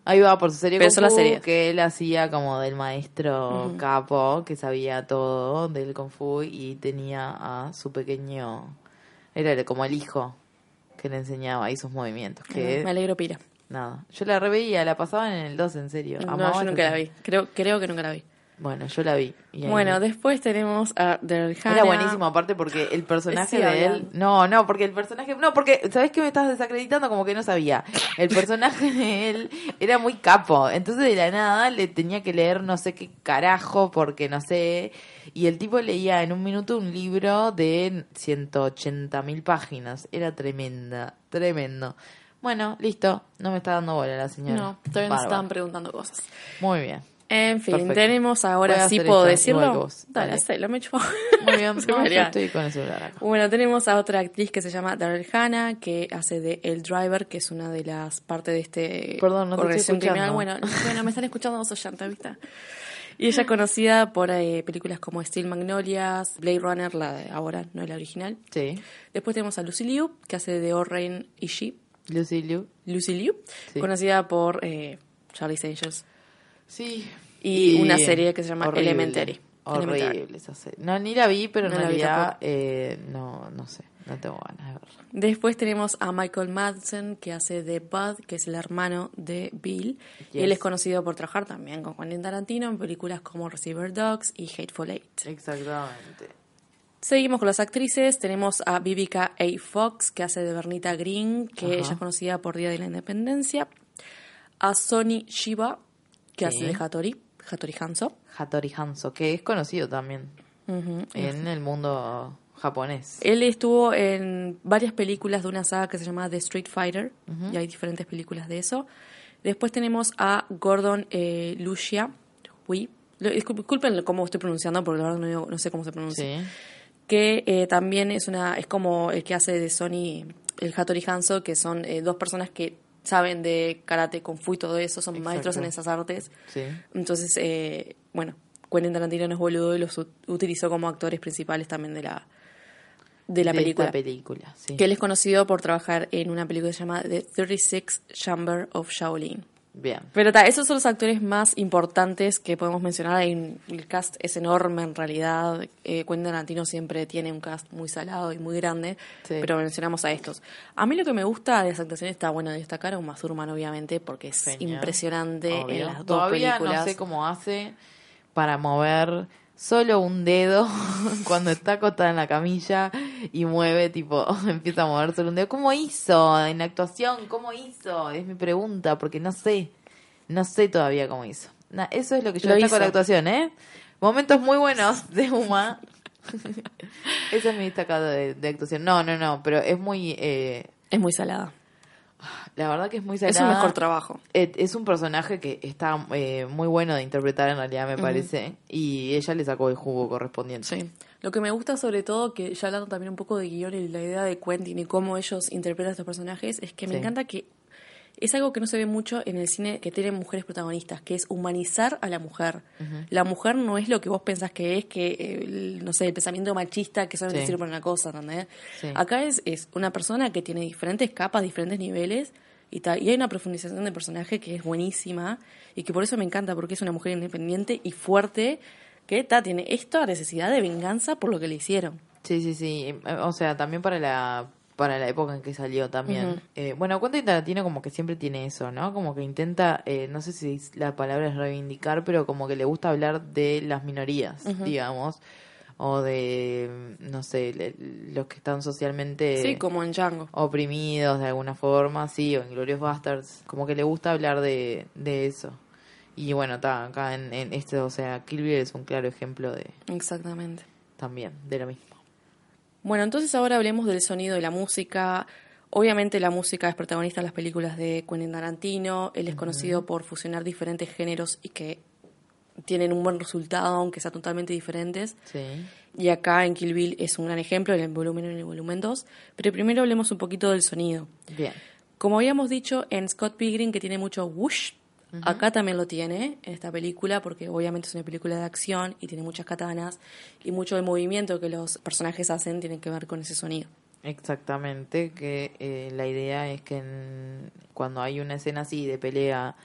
Ahí va, por su serie Pero Kung solo la Fu, serie. que él hacía como del maestro Ujú. capo, que sabía todo del Kung Fu y tenía a su pequeño... Era como el hijo que le enseñaba ahí sus movimientos. Que Ah, me alegro pila. nada, yo la reveía, la pasaban en el dos, en serio. No, Amaba yo esa nunca la serie. vi. Creo, creo que nunca la vi. Bueno, yo la vi. Y ahí- Bueno, después tenemos a Daryl Hannah. Era buenísimo, aparte porque el personaje Sí, de hablan. él... No, no, porque el personaje... No, porque, ¿sabés qué me estás desacreditando? Como que no sabía. El personaje de él era muy capo. Entonces, de la nada, le tenía que leer no sé qué carajo, porque no sé... Y el tipo leía en un minuto un libro de ciento ochenta mil páginas. Era tremenda, tremendo. Bueno, listo. No me está dando bola la señora. No, todavía nos Bárbaro. estaban preguntando cosas. Muy bien. En fin, Perfecto. tenemos Voy ahora, a sí hacer puedo esto igual que decirlo. vos. Dale, Dale. hacelo, me chupo. Muy bien. Se No, me yo haría. estoy con el celular acá. Bueno, tenemos a otra actriz que se llama Daryl Hannah, que hace de El Driver, que es una de las partes de este Perdón, no te organización estoy criminal. escuchando. Bueno, bueno, me están escuchando dos oyentes, ¿viste? Y ella es conocida por eh, películas como Steel Magnolias, Blade Runner, la de ahora, no la original. Sí. Después tenemos a Lucy Liu, que hace de Oren Ishii. Lucy Liu. Lucy Liu, Sí. conocida por eh, Charlie's Angels. Sí. Y una serie que se llama Elementary. Horrible Elementary. esa serie. No, ni la vi, pero No en la vi realidad tampoco. eh, no, no sé. No tengo ganas de verla. Después tenemos a Michael Madsen, que hace de Bud, que es el hermano de Bill. Y Yes. él es conocido por trabajar también con Quentin Tarantino en películas como Receiver Dogs y Hateful Eight. Exactamente. Seguimos con las actrices. Tenemos a Vivica A. Fox, que hace de Bernita Green, que Ajá. ella es conocida por Día de la Independencia. A Sonny Shiba, que Sí. hace de Hattori, Hattori Hanzo. Hattori Hanzo, que es conocido también Ujú. en el mundo japonés. Él estuvo en varias películas de una saga que se llama The Street Fighter, y hay diferentes películas de eso. Después tenemos a Gordon eh, Lucia, Hui. Lo- discul- Disculpen cómo estoy pronunciando, porque la verdad no, no sé cómo se pronuncia. Sí. Que eh, también es una es como el que hace de Sony, el Hattori Hanzo, que son eh, dos personas que saben de karate, kung fu y todo eso, son Exacto. maestros en esas artes. Sí. Entonces, eh, bueno, Quentin Tarantino no es boludo y los ut- utilizó como actores principales también de la de la De película. esta película, sí. Que él es conocido por trabajar en una película que se llama The thirty-six Chamber of Shaolin. Bien. Pero ta, esos son los actores más importantes que podemos mencionar. Hay un- el cast es enorme en realidad. Eh, Quentin Tarantino siempre tiene un cast muy salado y muy grande, Sí. pero mencionamos a estos. A mí lo que me gusta de esa actuación está bueno destacar a Uma Thurman, obviamente, porque es Genial. impresionante Obvio. en las dos Todavía películas. no sé cómo hace para mover solo un dedo cuando está acostada en la camilla y mueve, tipo, empieza a mover solo un dedo. ¿Cómo hizo en la actuación? ¿Cómo hizo? Es mi pregunta, porque no sé. No sé todavía cómo hizo. Na- eso es lo que yo Lo destaco hizo. de la actuación, ¿eh? Momentos muy buenos de Uma. Ese es mi destacado de, de actuación. No, no, no, pero es muy... Eh, Es muy salada. la verdad que es muy Es un salada. mejor trabajo. Eh, Es un personaje que está eh, muy bueno de interpretar en realidad, me parece. Y ella le sacó el jugo correspondiente. Sí. Lo que me gusta sobre todo, que ya hablando también un poco de guión y la idea de Quentin y cómo ellos interpretan a estos personajes, es que me Sí. encanta que es algo que no se ve mucho en el cine que tienen mujeres protagonistas, que es humanizar a la mujer. La mujer no es lo que vos pensás que es, que, eh, el, no sé, el pensamiento machista que solamente Sí. sirve para una cosa, ¿entendés? Sí. Acá es, es una persona que tiene diferentes capas, diferentes niveles, y tal, y hay una profundización de personaje que es buenísima, y que por eso me encanta, porque es una mujer independiente y fuerte, que ta, tiene esta necesidad de venganza por lo que le hicieron. Sí, sí, sí. Eh, O sea, también para la para la época en que salió también. Ujú. Eh, bueno, Quentin Tarantino como que siempre tiene eso, ¿no? Como que intenta, eh, no sé si la palabra es reivindicar, pero como que le gusta hablar de las minorías, digamos. O de, no sé, le- los que están socialmente Sí, como en Django. oprimidos de alguna forma, sí, o en Glorious Bastards. Como que le gusta hablar de, de eso. Y bueno, está acá en, en este, o sea, Kill Bill es un claro ejemplo de Exactamente. también, de lo mismo. Bueno, entonces ahora hablemos del sonido y la música. Obviamente la música es protagonista en las películas de Quentin Tarantino. Él es conocido por fusionar diferentes géneros y que tienen un buen resultado, aunque sean totalmente diferentes. Sí. Y acá en Kill Bill es un gran ejemplo, en el volumen uno y el volumen dos. Pero primero hablemos un poquito del sonido. Bien. Como habíamos dicho en Scott Pilgrim, que tiene mucho whoosh, acá también lo tiene, en esta película, porque obviamente es una película de acción y tiene muchas katanas, y mucho del movimiento que los personajes hacen tiene que ver con ese sonido. Exactamente, que eh, la idea es que en- cuando hay una escena así de pelea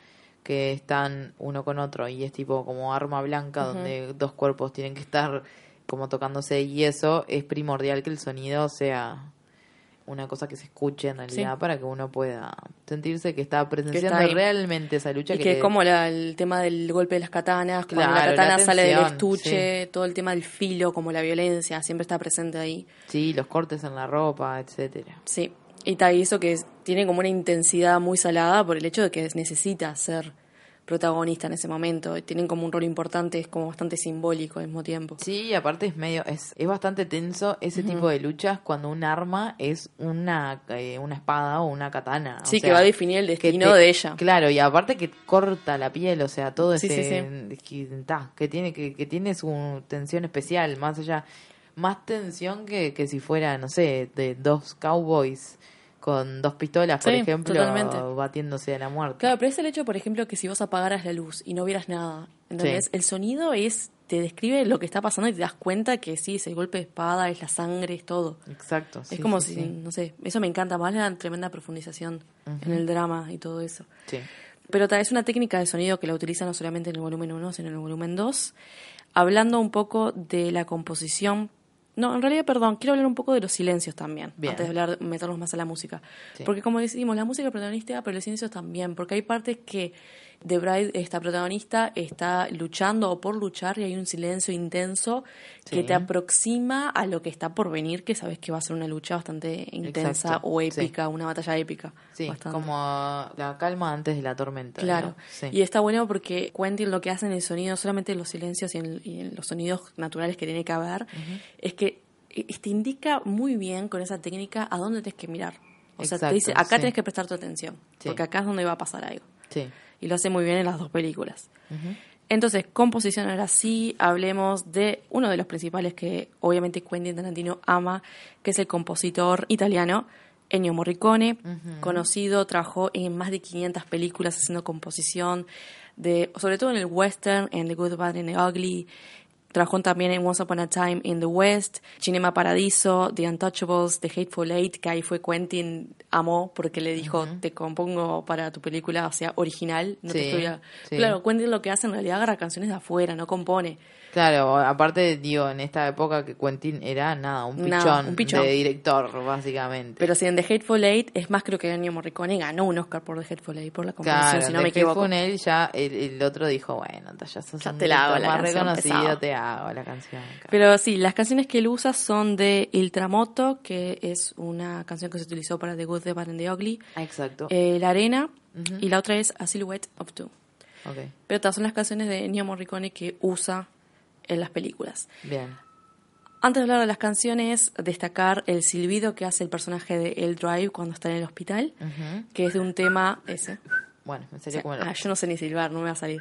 que están uno con otro y es tipo como arma blanca, uh-huh. donde dos cuerpos tienen que estar como tocándose, y eso es primordial que el sonido sea una cosa que se escuche en realidad, sí. para que uno pueda sentirse que está presenciando que está realmente esa lucha. Y que, que le... es como la, el tema del golpe de las katanas, claro, cuando la katana la tensión, sale del estuche, sí. todo el tema del filo, como la violencia, siempre está presente ahí. Sí, los cortes en la ropa, etcétera. Sí, y tal, y eso que es, tiene como una intensidad muy salada por el hecho de que necesita ser protagonista en ese momento. Tienen como un rol importante, es como bastante simbólico al mismo tiempo. Sí, y aparte es medio, es, es bastante tenso ese uh-huh. tipo de luchas cuando un arma es una eh, una espada o una katana. Sí, o sea, que va a definir el destino te, de ella. Claro, y aparte que corta la piel, o sea, todo sí, ese sí, sí. Que, ta, que tiene que, que tiene su tensión especial, más allá, más tensión que, que si fuera, no sé, de dos cowboys con dos pistolas, por sí, ejemplo, totalmente. batiéndose a la muerte. Claro, pero es el hecho, por ejemplo, que si vos apagaras la luz y no vieras nada, ¿entendés? Sí. El sonido es te describe lo que está pasando y te das cuenta que sí, es el golpe de espada, es la sangre, es todo. Exacto. Es sí, como sí, si, sí. no sé, eso me encanta, más la tremenda profundización uh-huh. en el drama y todo eso. Sí. Pero tal, es una técnica de sonido que la utiliza no solamente en el volumen uno, sino en el volumen dos. Hablando un poco de la composición. No, en realidad, perdón, quiero hablar un poco de los silencios también, Bien. antes de hablar, meternos más a la música. Sí. Porque como decimos, la música es protagonista, pero los silencios también, porque hay partes que The Bride, esta protagonista, está luchando o por luchar y hay un silencio intenso sí. que te aproxima a lo que está por venir, que sabes que va a ser una lucha bastante intensa Exacto. o épica, sí. una batalla épica. Sí, bastante. Como la calma antes de la tormenta. Claro, sí. y está bueno porque Quentin lo que hace en el sonido, no solamente en los silencios y en, y en los sonidos naturales que tiene que haber, uh-huh. es que te indica muy bien con esa técnica a dónde tienes que mirar. O Exacto, sea, te dice, acá sí. tienes que prestar tu atención, sí. porque acá es donde va a pasar algo. Sí. Y lo hace muy bien en las dos películas. Uh-huh. Entonces, composición ahora sí, hablemos de uno de los principales que obviamente Quentin Tarantino ama, que es el compositor italiano Ennio Morricone, uh-huh. conocido, trabajó en más de quinientas películas haciendo composición, de sobre todo en el western, en The Good, the Bad and the Ugly. Trabajó también en Once Upon a Time in the West, Cinema Paradiso, The Untouchables, The Hateful Eight, que ahí fue Quentin amó porque le dijo, uh-huh. te compongo para tu película, o sea, original. No sí, te estoy a... sí. Claro, Quentin lo que hace en realidad agarra canciones de afuera, no compone. Claro, aparte, digo, en esta época que Quentin era nada, un pichón, nada, un pichón. de director, básicamente. Pero si en The Hateful Eight, es más, creo que Ennio Morricone ganó un Oscar por The Hateful Eight, por la composición, claro, si no me equivoco. Con él ya el, el otro dijo, bueno, ya sos ya un te la hago la más canción reconocido, pesado. te hago la canción. Claro. Pero sí, las canciones que él usa son de Il Tramonto, que es una canción que se utilizó para The Good, the Bad and the Ugly. Exacto. Eh, La Arena, uh-huh. y la otra es A Silhouette of Two. Okay. Pero todas son las canciones de Ennio Morricone que usa en las películas. Bien. Antes de hablar de las canciones, destacar el silbido que hace el personaje de El Drive cuando está en el hospital, uh-huh. que es de un tema ese. Bueno, me salió o sea, como el... Ah, yo no sé ni silbar, no me va a salir.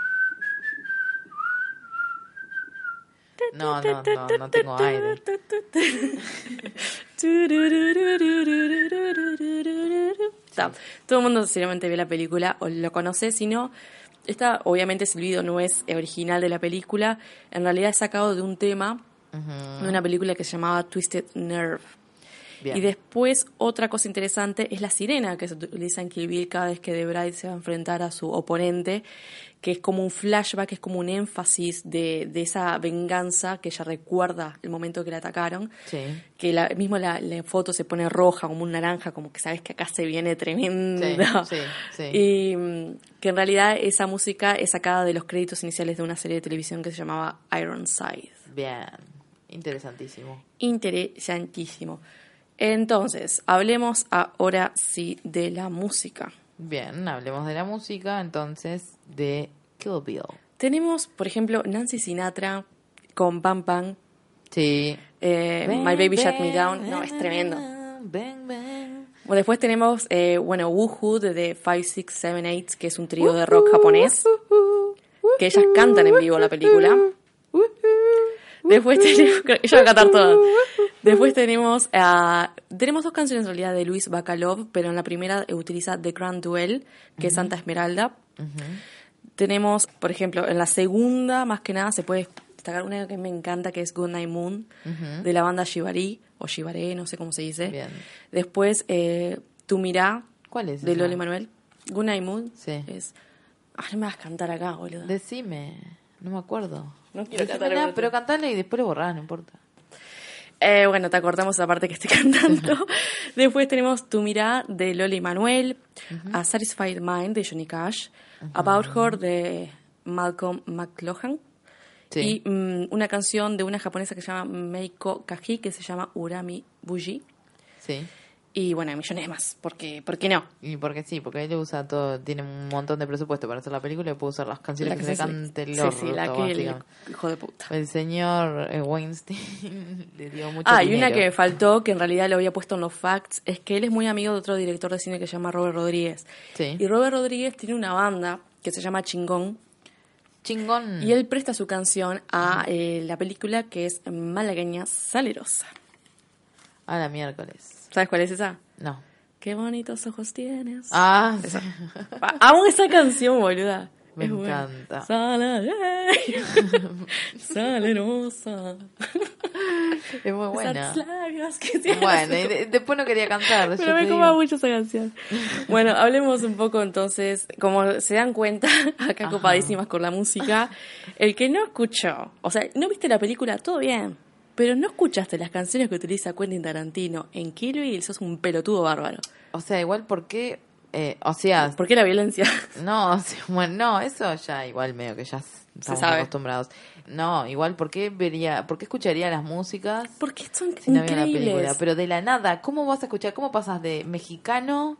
No, no, no, no tengo aire. Está. Todo el mundo seguramente ve la película o lo conoce, si no... Esta, obviamente, silbido no es original de la película. En realidad es sacado de un tema uh-huh. de una película que se llamaba Twisted Nerve. Bien. Y después, otra cosa interesante es la sirena que se utiliza en Kill Bill cada vez que The Bride se va a enfrentar a su oponente, que es como un flashback, es como un énfasis de, de esa venganza que ella recuerda el momento que la atacaron. Sí. Que la, mismo la, la foto se pone roja, como un naranja, como que sabes que acá se viene tremendo. Sí, sí, sí. Y que en realidad esa música es sacada de los créditos iniciales de una serie de televisión que se llamaba Ironside. Bien, interesantísimo. Interesantísimo. Entonces, hablemos ahora sí de la música. Bien, hablemos de la música, entonces, de Kill Bill. Tenemos, por ejemplo, Nancy Sinatra con Bam Bam. Sí. Eh, bang, My Baby bang, Shut Me Down. No, bang, es tremendo. Bang, bang. Bueno, después tenemos, eh, bueno, Woohoo de five, six, seven, eight, que es un trío de rock japonés, que ellas cantan en vivo la película. Después tenemos, ella va a cantar todo. Después tenemos, uh, tenemos dos canciones en realidad de Luis Bacalov, pero en la primera utiliza The Grand Duel, que uh-huh. es Santa Esmeralda. Uh-huh. Tenemos, por ejemplo, en la segunda, más que nada, se puede destacar una que me encanta, que es Good Night Moon, uh-huh. de la banda Shibari, o Shibare, no sé cómo se dice. Bien. Después, eh, Tu Mirá, ¿cuál es de esa? Loli Manuel. Good Night Moon sí. es... Ah, no me vas a cantar acá, boludo. Decime, no me acuerdo. No quiero Decime cantar. nada, pero cantale y después lo borrás, no importa. Eh, bueno, te acordamos esa parte que estoy cantando. Después tenemos Tu mirada de Loli Manuel, uh-huh. A Satisfied Mind de Johnny Cash, uh-huh. About Her de Malcolm McLuhan, sí. y um, una canción de una japonesa que se llama Meiko Kaji, que se llama Urami Buji. Sí. Y bueno, millones más, porque ¿por qué no? Y porque sí, porque él usa todo, tiene un montón de presupuesto para hacer la película y puede usar las canciones que, que se cante el orto. Sí, sí, la que el hijo de puta. El señor eh, Weinstein le dio mucho ah, dinero. Y una que me faltó, que en realidad lo había puesto en los facts, es que él es muy amigo de otro director de cine que se llama Robert Rodríguez. Sí. Y Robert Rodríguez tiene una banda que se llama Chingón. Chingón. Y él presta su canción a eh, la película que es Malagueña Salerosa. A la miércoles. ¿Sabes cuál es esa? No. Qué bonitos ojos tienes. Ah, esa. Amo esa canción, boluda. Me es encanta. Salerosa. Es muy buena. Esas labios que te bueno, y de, después no quería cantar. Pero me coma mucho esa canción. Bueno, hablemos un poco entonces. Como se dan cuenta, acá Ajá. copadísimas con la música. El que no escuchó, o sea, no viste la película, todo bien. Pero no escuchaste las canciones que utiliza Quentin Tarantino en Kill Bill, sos un pelotudo bárbaro. O sea, igual, ¿por qué? Eh, o sea... ¿Por qué la violencia? No, o sea, bueno, no, eso ya igual medio que ya estamos acostumbrados. No, igual, ¿por qué vería, por qué escucharía las músicas? Porque son si no increíbles. La película? Pero de la nada, ¿cómo vas a escuchar? ¿Cómo pasas de mexicano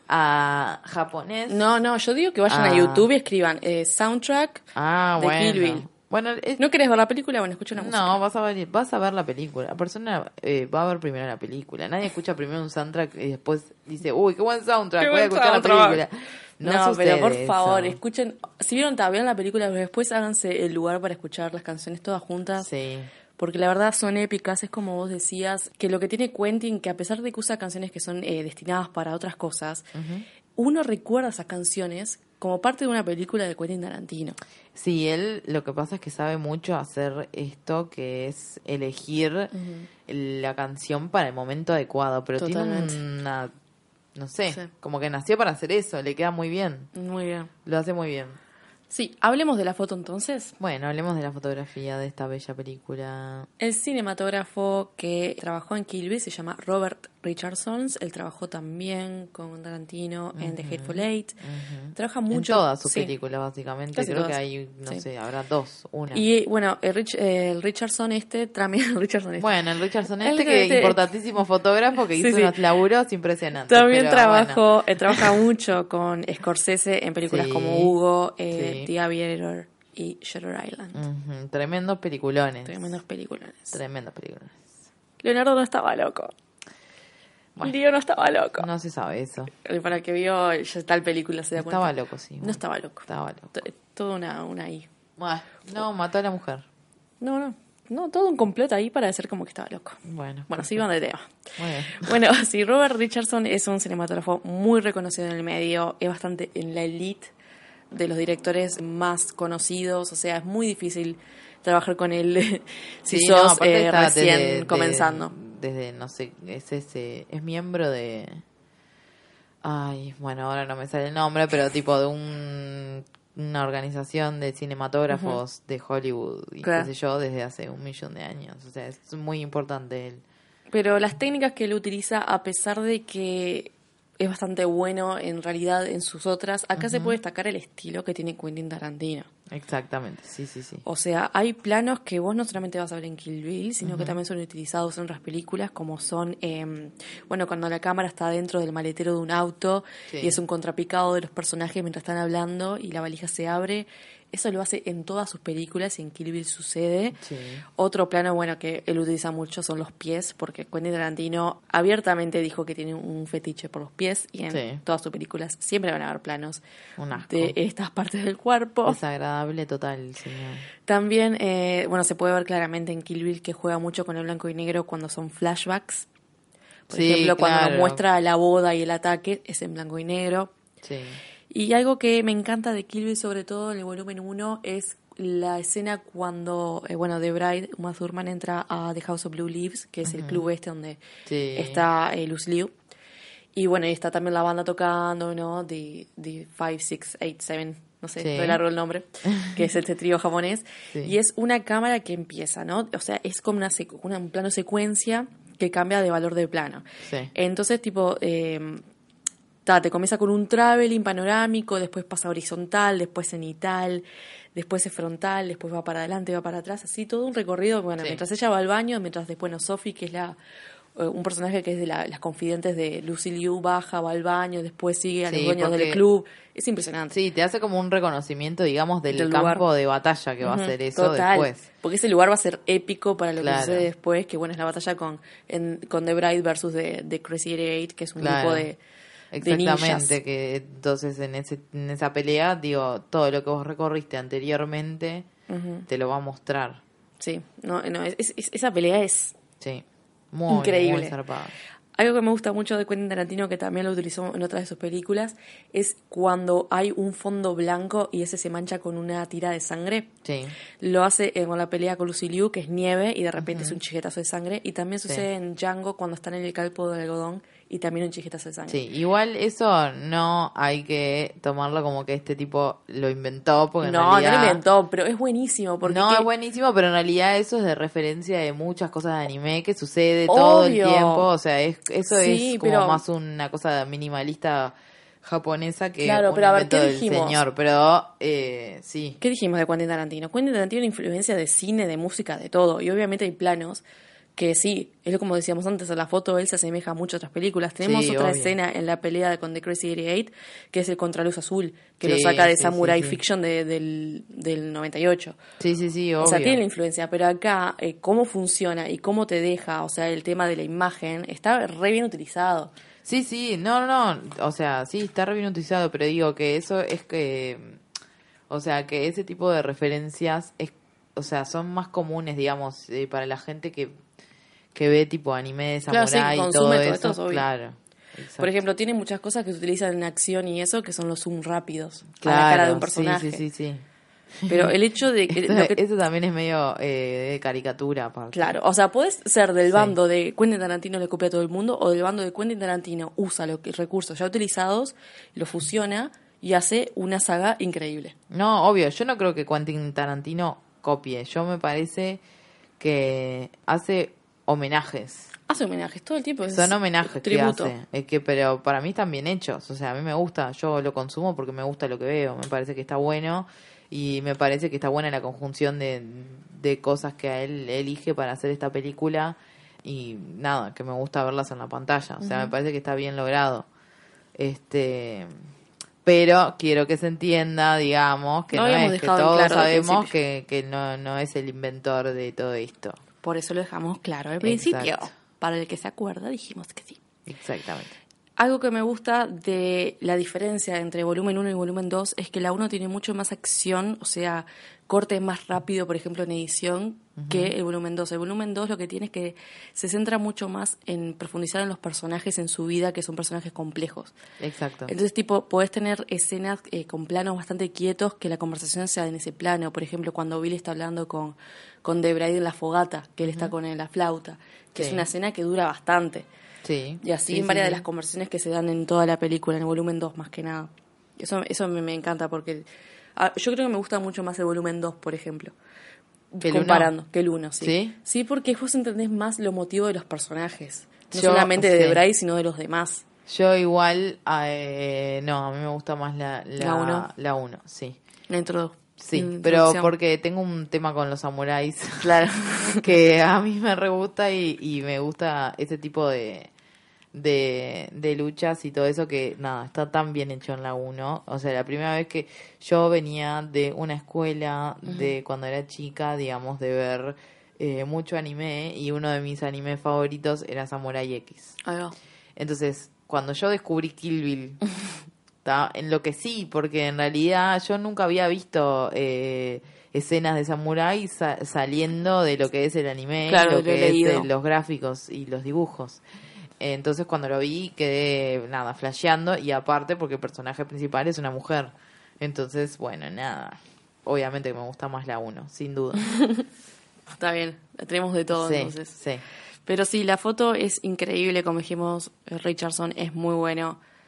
a japonés? No, no, yo digo que vayan a, a YouTube y escriban eh, soundtrack ah, de bueno. Kill Bill. Bueno, es... ¿No querés ver la película? Bueno, escucha una música. No, vas a ver, vas a ver la película. La persona eh, va a ver primero la película. Nadie escucha primero un soundtrack y después dice, uy, qué buen soundtrack, qué voy a escuchar soundtrack. la película. No, no pero por eso. favor, escuchen. Si vieron, vieron la película, después háganse el lugar para escuchar las canciones todas juntas. Sí. Porque la verdad son épicas, es como vos decías, que lo que tiene Quentin, que a pesar de que usa canciones que son eh, destinadas para otras cosas, uh-huh. uno recuerda esas canciones como parte de una película de Quentin Tarantino. Sí, él lo que pasa es que sabe mucho hacer esto, que es elegir uh-huh. la canción para el momento adecuado, pero Totalmente. Tiene una, no sé, sí. como que nació para hacer eso, le queda muy bien. Muy bien. Lo hace muy bien. Sí, hablemos de la foto entonces. Bueno, hablemos de la fotografía de esta bella película. El cinematógrafo que trabajó en Kill Bill se llama Robert Richardson. Él trabajó también con Tarantino uh-huh. en The Hateful Eight. Uh-huh. Trabaja mucho. En todas sus sí. películas, básicamente. Casi Creo todas. que hay, no sí. sé, habrá dos, una. Y bueno, el, Rich, el Richardson este, también el Richardson este. Bueno, el Richardson este, el, que este, importantísimo fotógrafo que hizo sí, sí. unos laburos impresionantes. También trabajó, bueno. eh, trabaja mucho con Scorsese en películas sí. como Hugo, eh, sí. The Aviator y Shutter Island. Uh-huh. Tremendos peliculones. Tremendos peliculones. Tremendos peliculones. Leonardo no estaba loco. Bueno, Leo no estaba loco. No se sabe eso. Para el que vio ya tal película se da estaba cuenta. Loco, sí. No estaba loco. Estaba loco. Todo una, una ahí. Bueno, no, mató a la mujer. No, no. No, todo un complot ahí para hacer como que estaba loco. Bueno. Bueno, sí, van de tema. Muy bien. Bueno, sí, Robert Richardson es un cinematógrafo muy reconocido en el medio. Es bastante en la elite de los directores más conocidos. O sea, es muy difícil trabajar con él si sí, sos no, eh, recién desde, comenzando. Desde, desde, no sé, es ese, es miembro de... Ay, bueno, ahora no me sale el nombre, pero tipo de un... una organización de cinematógrafos uh-huh. de Hollywood y claro. qué sé yo, desde hace un millón de años. O sea, es muy importante él. Pero las técnicas que él utiliza, a pesar de que es bastante bueno en realidad en sus otras, acá uh-huh. se puede destacar el estilo que tiene Quentin Tarantino. Exactamente, sí, sí, sí. O sea, hay planos que vos no solamente vas a ver en Kill Bill, sino uh-huh. que también son utilizados en otras películas, como son, eh, bueno, cuando la cámara está dentro del maletero de un auto sí. y es un contrapicado de los personajes mientras están hablando y la valija se abre. Eso lo hace en todas sus películas y en Kill Bill sucede. Sí. Otro plano, bueno, que él utiliza mucho son los pies, porque Quentin Tarantino abiertamente dijo que tiene un fetiche por los pies y en sí. todas sus películas siempre van a haber planos un asco. de estas partes del cuerpo. Desagradable total, señor. También, eh, bueno, se puede ver claramente en Kill Bill que juega mucho con el blanco y negro cuando son flashbacks. Por sí, ejemplo, claro. cuando nos muestra la boda y el ataque, es en blanco y negro. Sí. Y algo que me encanta de Kill Bill, sobre todo en el volumen uno, es la escena cuando, eh, bueno, The Bride, Uma Thurman, entra a The House of Blue Leaves, que es uh-huh. el club este donde sí. está eh, Lucy Liu. Y bueno, y está también la banda tocando, ¿no? The, the five, six, eight, seven no sé, Sí. re largo el nombre, que es este trío japonés, Sí. y es una cámara que empieza, ¿no? O sea, es como una, secu- una- un plano secuencia que cambia de valor de plano. Sí. Entonces, tipo, eh, ta, te comienza con un traveling panorámico, después pasa horizontal, después cenital, después es frontal, después va para adelante, va para atrás, así todo un recorrido. Bueno, Sí. mientras ella va al baño, mientras después, bueno, Sophie, que es la eh, un personaje que es de la- las confidentes de Lucy Liu, baja, va al baño, después sigue a los Sí, dueños porque- del club. Es impresionante. Sí, te hace como un reconocimiento, digamos, del, Del campo lugar. de batalla que va a Ujú, ser eso total. después. Porque ese lugar va a ser épico para lo Claro. que sucede después, que bueno, es la batalla con, en- con The Bride versus The, The Crazy Eight, que es un Claro. grupo de, de ninjas. Exactamente, que entonces en, ese, en esa pelea, digo, todo lo que vos recorriste anteriormente Ujú. te lo va a mostrar. Sí, no, no, es, es- esa pelea es Sí, muy, Increíble. muy zarpada. algo que me gusta mucho de Quentin Tarantino, que también lo utilizó en otras de sus películas, es cuando hay un fondo blanco y ese se mancha con una tira de sangre. Sí, Lo hace eh, con la pelea con Lucy Liu, que es nieve, y de repente es un chijetazo de sangre. Y también sucede Sí. en Django cuando están en el calpo de algodón y también un chijetazo de sangre. sí, igual eso no hay que tomarlo como que este tipo lo inventó, porque en No, realidad... no lo inventó, pero es buenísimo. Porque No, que- es buenísimo, pero en realidad eso es de referencia de muchas cosas de anime que sucede todo el Obvio. tiempo. O sea, es, eso Sí, es como pero- más una cosa minimalista japonesa que Claro, un pero a ver, invento ¿qué del dijimos? señor. Pero eh, sí, ¿Qué dijimos de Quentin Tarantino? Quentin Tarantino tiene influencia de cine, de música, de todo. Y obviamente hay planos que sí, es lo como decíamos antes, en la foto él se asemeja mucho a otras películas. Tenemos Sí, otra obvio. escena en la pelea de, con The Crazy eighty-eight, que es el Contraluz Azul, que lo Sí, saca de sí, Samurai sí, sí. Fiction de- del, del noventa y ocho. sí, sí, sí, obvio. O sea, tiene la influencia, pero acá eh, cómo funciona y cómo te deja, o sea, el tema de la imagen, está re bien utilizado. Sí, sí, no, no, no, o sea, sí, está re bien utilizado, pero digo que eso es que, o sea, que ese tipo de referencias, es, o sea, son más comunes, digamos, eh, para la gente que, que ve tipo anime de Claro, sí, samurai y consume todo todo eso, esto, es obvio. claro. Exacto. Por ejemplo, tiene muchas cosas que se utilizan en acción y eso, que son los zoom rápidos claro, a la cara de un sí, personaje. Sí, sí, sí. Pero el hecho de que... Eso, lo que- eso también es medio eh, de caricatura, aparte. Claro, o sea, puedes ser del Sí. bando de Quentin Tarantino le copia a todo el mundo o del bando de Quentin Tarantino usa los recursos ya utilizados, los fusiona y hace una saga increíble. No, obvio, yo no creo que Quentin Tarantino copie, yo me parece que hace homenajes. Hace homenajes todo el tiempo. es Son homenajes tributo. que hace, es que, pero para mí están bien hechos, o sea, a mí me gusta, yo lo consumo porque me gusta lo que veo, me parece que está bueno y me parece que está buena la conjunción de, de cosas que a él elige para hacer esta película y nada, que me gusta verlas en la pantalla, o sea, me parece que está bien logrado. Este, pero quiero que se entienda, digamos, que Lo no habíamos es que dejado en todos claro al sabemos principio. que, que no, no es el inventor de todo esto. Por eso lo dejamos claro al principio. Exacto. Para el que se acuerda, dijimos que sí. Exactamente. Algo que me gusta de la diferencia entre volumen uno y volumen dos es que la uno tiene mucho más acción, o sea, corte más rápido, por ejemplo, en edición, que el volumen dos. El volumen dos lo que tiene es que se centra mucho más en profundizar en los personajes, en su vida, que son personajes complejos. Exacto. Entonces, tipo, podés tener escenas eh, con planos bastante quietos, que la conversación sea en ese plano. Por ejemplo, cuando Billy está hablando con, con Debray en la fogata, que él está con él, la flauta, que Sí. es una escena que dura bastante. Sí. Y así Sí, en varias sí, de sí. las conversaciones que se dan en toda la película, en el volumen dos más que nada. Eso, eso me, me encanta porque ah, yo creo que me gusta mucho más el volumen dos, por ejemplo. ¿Que el comparando, uno? que el uno, sí. ¿Sí? Sí, porque vos entendés más lo motivo de los personajes. No Yo- solamente de sí. Debray, sino de los demás. Yo igual, eh, no, a mí me gusta más la la, ¿La uno? la uno, sí. La introdu- Sí, introducción. pero porque tengo un tema con los samuráis Claro. que a mí me re gusta y, y me gusta ese tipo de, de, de luchas y todo eso que, nada, está tan bien hecho en la uno. O sea, la primera vez que yo venía de una escuela de cuando era chica, digamos, de ver eh, mucho anime y uno de mis animes favoritos era Samurai X. Ahí va. Entonces, cuando yo descubrí Kill Bill, ¿tá? enloquecí, porque en realidad yo nunca había visto eh, escenas de samurái sa- saliendo de lo que es el anime, Claro, lo lo he que es leído. eh, los gráficos y los dibujos. Entonces, cuando lo vi, quedé, nada, flasheando, y aparte porque el personaje principal es una mujer. Entonces, bueno, nada, obviamente que me gusta más la uno, sin duda. Está bien, la tenemos de todo sí, entonces. sí. Pero sí, la foto es increíble, como dijimos, eh, Richardson es muy bueno.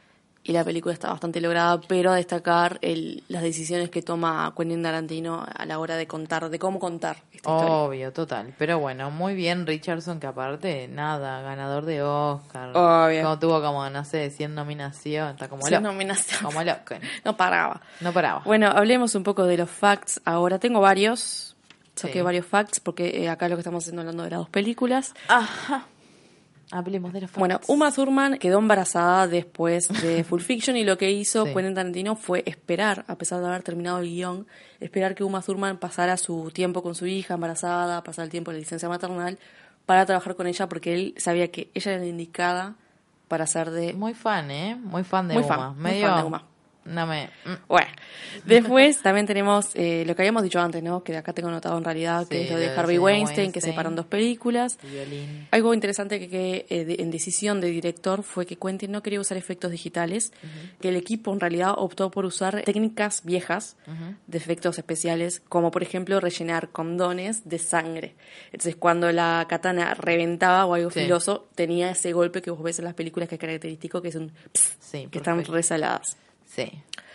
y la película está bastante lograda, pero a destacar el, las decisiones que toma Quentin Tarantino a la hora de contar, de cómo contar esta historia. Obvio, total. Pero bueno, muy bien Richardson, que aparte, nada, ganador de Oscar. Obvio. Como tuvo como, no sé, cien nominaciones, está como cien loco. nominaciones. Como loco. No paraba. No paraba. Bueno, hablemos un poco de los facts. Ahora tengo varios, saqué Sí. varios facts, porque eh, acá lo que estamos haciendo hablando de las dos películas. Ajá. Hablemos de los facts. Bueno, Uma Thurman quedó embarazada después de Pulp Fiction y lo que hizo Sí. Quentin Tarantino fue esperar, a pesar de haber terminado el guión, esperar que Uma Thurman pasara su tiempo con su hija embarazada, pasara el tiempo de la licencia maternal, para trabajar con ella porque él sabía que ella era la indicada para ser de... Muy fan, ¿eh? Muy fan de Muy Uma. fan, muy Medio... fan de Uma. No me... mm. Bueno, después también tenemos eh, lo que habíamos dicho antes, ¿no? Que acá tengo anotado en realidad, Sí, que es lo lo de de Harvey señor Weinstein, que Weinstein. separan dos películas. Violín. Algo interesante que, que eh, de- en decisión de director fue que Quentin no quería usar efectos digitales, que el equipo en realidad optó por usar técnicas viejas de efectos especiales, como por ejemplo rellenar condones de sangre. Entonces cuando la katana reventaba o algo Sí. filoso, tenía ese golpe que vos ves en las películas que es característico, que es un pss, Sí, que están perfecto. resaladas. Sí.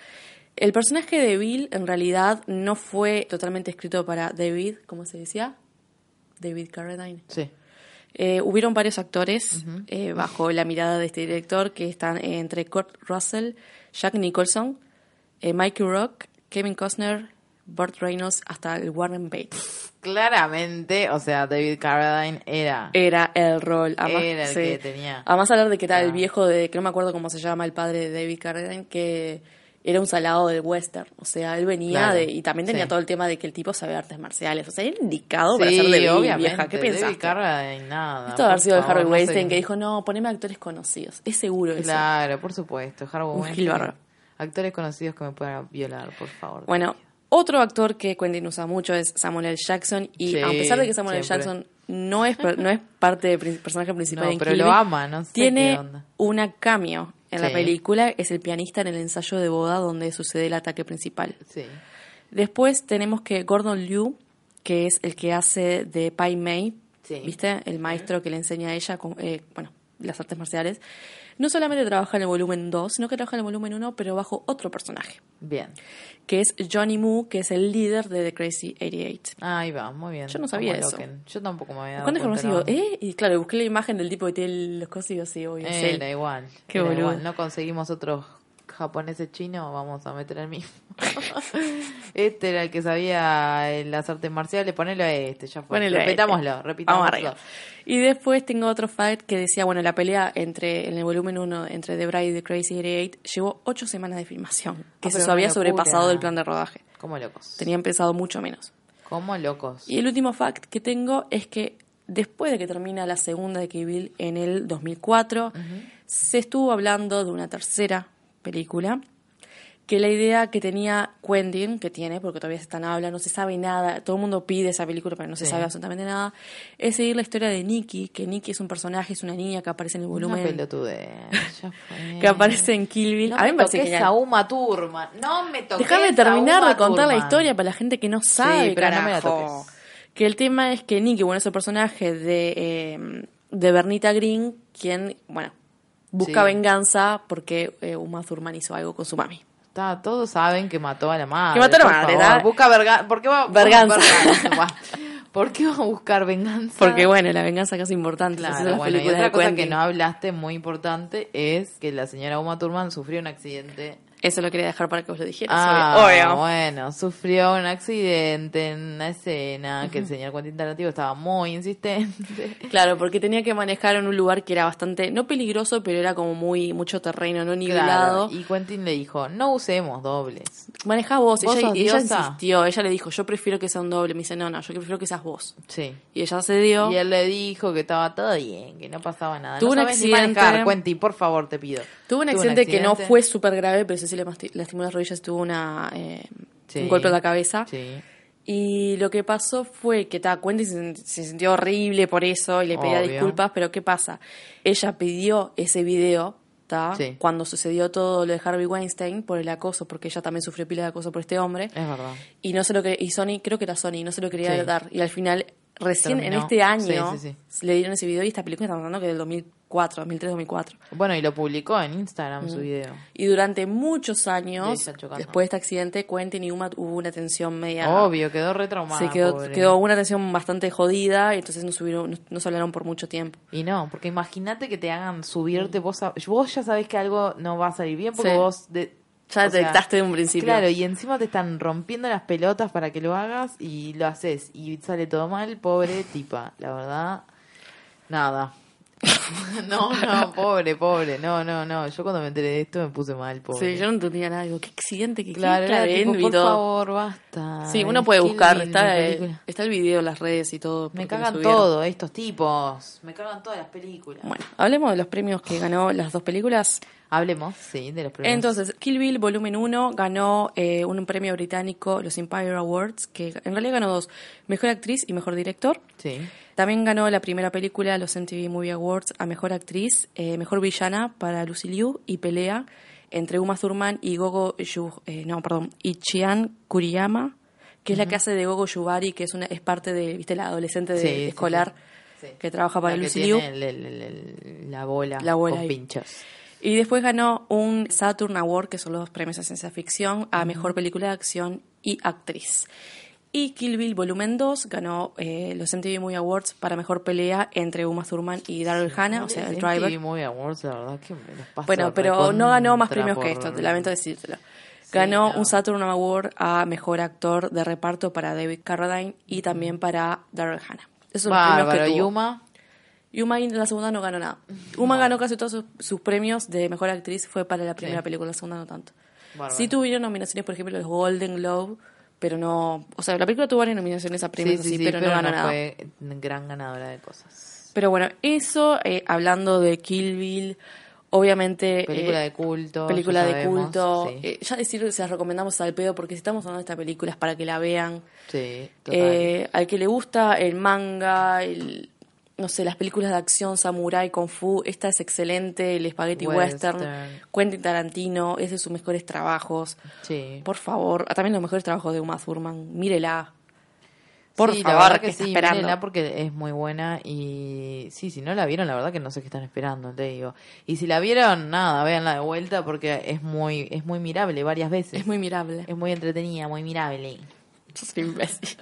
El personaje de Bill en realidad no fue totalmente escrito para David, ¿cómo se decía? David Carradine. Sí. Eh, hubieron varios actores eh, bajo la mirada de este director que están eh, entre Kurt Russell, Jack Nicholson, eh, Mickey Rourke, Kevin Costner, Burt Reynolds, hasta el Warren Beatty. Claramente, o sea, David Carradine era... Era el rol. Además, Era el sí. que tenía. Además hablar de que era el Ah. viejo de, que no me acuerdo cómo se llama el padre de David Carradine, que era un salado del western. O sea, él venía Claro. de, y también tenía Sí. todo el tema de que el tipo sabía artes marciales. O sea, era indicado para ser Sí, de Bill, obviamente. vieja. ¿Qué David pensaste? Carradine, nada. Esto debe haber por sido de favor, Harvey no sé. Weinstein, que dijo, no, poneme actores conocidos. Es seguro eso. Claro, por supuesto. Harvey Un Weinstein. Gil bárbaro. Actores conocidos que me puedan violar, por favor. Bueno, otro actor que Quentin usa mucho es Samuel L. Jackson. Y Sí, a pesar de que Samuel L. siempre. Jackson no es, per- no es parte del pri- personaje principal No, en pero Kill lo Bill, ama, no sé tiene qué onda. una cameo en la Sí. película. Es el pianista en el ensayo de boda donde sucede el ataque principal. Sí. Después tenemos que Gordon Liu, que es el que hace de Pai Mei, Sí. ¿viste? El maestro que le enseña a ella, con- eh, bueno, las artes marciales. No solamente trabaja en el volumen dos, sino que trabaja en el volumen uno, pero bajo otro personaje, Bien. que es Johnny Moo, que es el líder de The Crazy ochenta y ocho. Ahí va, muy bien. Yo no sabía Como eso. Loken. Yo tampoco me había dado ¿Cuándo cuenta. información? ¿no? ¿Eh? Y claro, busqué la imagen del tipo que tiene los cosidos, sí, obvio. es él. Era igual. Qué era boludo. igual. No conseguimos otros japoneses chinos, vamos a meter el mismo. Este era el que sabía eh, las artes marciales, ponelo a este, ya fue. Ponelo a repitámoslo, este. repitámoslo. Vamos arriba. Y después tengo otro fact que decía, bueno, la pelea entre en el volumen uno entre The Bride y The Crazy ochenta y ocho llevó ocho semanas de filmación, que Ah, se pero había una sobrepasado locura. el plan de rodaje. Como locos. Tenían pensado mucho menos. Como locos. Y el último fact que tengo es que después de que termina la segunda de Kill Bill en el dos mil cuatro, se estuvo hablando de una tercera película, que la idea que tenía Quentin, que tiene, porque todavía se están hablando, no se sabe nada, todo el mundo pide esa película, pero no se Sí. sabe absolutamente nada, es seguir la historia de Nikki, que Nikki es un personaje, es una niña que aparece en el Una volumen, pelotudez. Ya fue. que aparece en Kill Bill. No a mí me parece toques genial. a Uma Thurman. No me toques Déjame a terminar Uma de contar la Thurman. historia para la gente que no sabe, Sí, pero no me la carajo. toques. Que el tema es que Nikki, bueno, es el personaje de, eh, de Bernita Green, quien, bueno, busca Sí. venganza porque eh, Uma Thurman hizo algo con su mami. Está, todos saben que mató a la madre. Que mató a la por madre, favor. ¿verdad? Busca verga ¿Por qué va Verganza. verganza? ¿Por qué va a buscar venganza? Porque, bueno, la venganza acá es importante. Claro, esas son las bueno, y películas otra de cosa Quentin. que no hablaste muy importante es que la señora Uma Thurman sufrió un accidente. Eso lo quería dejar para que vos lo dijeras. Ah, obvio. Obvio. bueno, sufrió un accidente en una escena que el señor Quentin Tarantino estaba muy insistente. Claro, porque tenía que manejar en un lugar que era bastante, no peligroso, pero era como muy mucho terreno no nivelado. Claro, y Quentin le dijo, no usemos dobles. Maneja vos. ¿Vos Ella, sos y ella diosa? insistió. Ella le dijo, yo prefiero que sea un doble. Me dice, no, no, yo prefiero que seas vos. Sí. Y ella se dio. Y él le dijo que estaba todo bien, que no pasaba nada. Tuvo no un sabes ni accidente. manejar, Quentin, por favor, te pido. Tuvo un accidente, que no fue súper grave, pero sí se le masti- lastimó las rodillas, tuvo una, eh, Sí. un golpe en la cabeza. Sí. Y lo que pasó fue que ta, Quentin se, se sintió horrible por eso y le pedía Obvio. disculpas, pero ¿qué pasa? Ella pidió ese video ta, Sí. cuando sucedió todo lo de Harvey Weinstein por el acoso, porque ella también sufrió pila de acoso por este hombre. Es verdad. Y no se lo que y Sony, creo que era Sony, no se lo quería Sí. dar. Y al final recién terminó. en este año Sí, sí, sí. le dieron ese video y esta película estamos hablando que del dos mil cuatro, dos mil tres, dos mil cuatro. Bueno, y lo publicó en Instagram su video. Y durante muchos Y ahí años, está chocando. después de este accidente, Quentin y Uma hubo una tensión media... Obvio, quedó retraumada. Se quedó, pobre. quedó una tensión bastante jodida y entonces no, subieron, no, no se hablaron por mucho tiempo. Y no, porque imagínate que te hagan subirte, vos, sab- vos ya sabés que algo no va a salir bien porque Sí. vos... De, Ya o sea, detectaste de un principio. Claro, y encima te están rompiendo las pelotas para que lo hagas y lo haces y sale todo mal, pobre tipa, la verdad, nada. no, no, pobre, pobre, no, no, no, yo cuando me enteré de esto me puse mal, pobre. Sí, yo no entendía nada. Digo, qué accidente, qué Claro, qué era tipo, Claren y por todo. favor, basta. Sí, uno puede Kill buscar, Bill, está, la eh, película. está el video en las redes y todo. Me porque lo cagan subieron. todo estos tipos, me cagan todas las películas. Bueno, hablemos de los premios que ganó las dos películas. Hablemos, sí, de los premios. Entonces, Kill Bill Volumen uno ganó eh, un premio británico, los Empire Awards, que en realidad ganó dos, Mejor Actriz y Mejor Director. Sí. También ganó la primera película, los M T V Movie Awards, a Mejor Actriz, eh, Mejor Villana para Lucy Liu y pelea entre Uma Thurman y Gogo Yu, eh, no, perdón, y Chian Kuriyama, que es la que hace de Gogo Yubari, que es una es parte de, viste, la adolescente de, Sí, sí, escolar sí. Sí. que trabaja para La que Lucy tiene Liu. el- el- el- el- la bola, La bola con ahí. pinchos. Y después ganó un Saturn Award, que son los premios a ciencia ficción, a Mejor Película de Acción y Actriz. Y Kill Bill Volumen dos ganó eh, los M T V Movie Awards para Mejor Pelea entre Uma Thurman y Daryl Hannah, o sea, el M T V driver. Movie Awards, la verdad que me los paso Bueno, pero no ganó más recontra premios que por- esto, te lamento decírtelo. Ganó no. un Saturn Award a Mejor Actor de Reparto para David Carradine y también para Daryl Hannah. Esos son los premios Bárbaro, que tuvo. Yuma. Yuma en la segunda no ganó nada. Uma ganó casi todos sus, sus premios de Mejor Actriz, fue para la primera Sí. película, la segunda no tanto. Bárbaro. Sí tuvieron nominaciones, por ejemplo, los Golden Globe, pero no... O sea, la película tuvo varias nominaciones a premios, Sí, sí, así, sí, pero, no ganó nada. fue gran ganadora de cosas. Pero bueno, eso, eh, hablando de Kill Bill, obviamente... Película eh, de culto. Película ya de sabemos, culto. Sí, Eh, ya decir que se las recomendamos al pedo, porque si estamos hablando de esta película es para que la vean. sí, total. Eh, al que le gusta el manga, el, no sé, las películas de acción, samurai, kung fu, esta es excelente, el spaghetti western, Western. Quentin Tarantino, es de sus mejores trabajos. Sí. Por favor, ah, también los mejores trabajos de Uma Thurman, mírela. Por Sí, la favor, verdad ¿qué que está sí, esperando? mírenla porque es muy buena y sí, si no la vieron, la verdad que no sé qué están esperando, te digo. Y si la vieron, nada, véanla de vuelta porque es muy es muy mirable varias veces. Es muy mirable. Es muy entretenida, muy mirable. Sos un imbécil.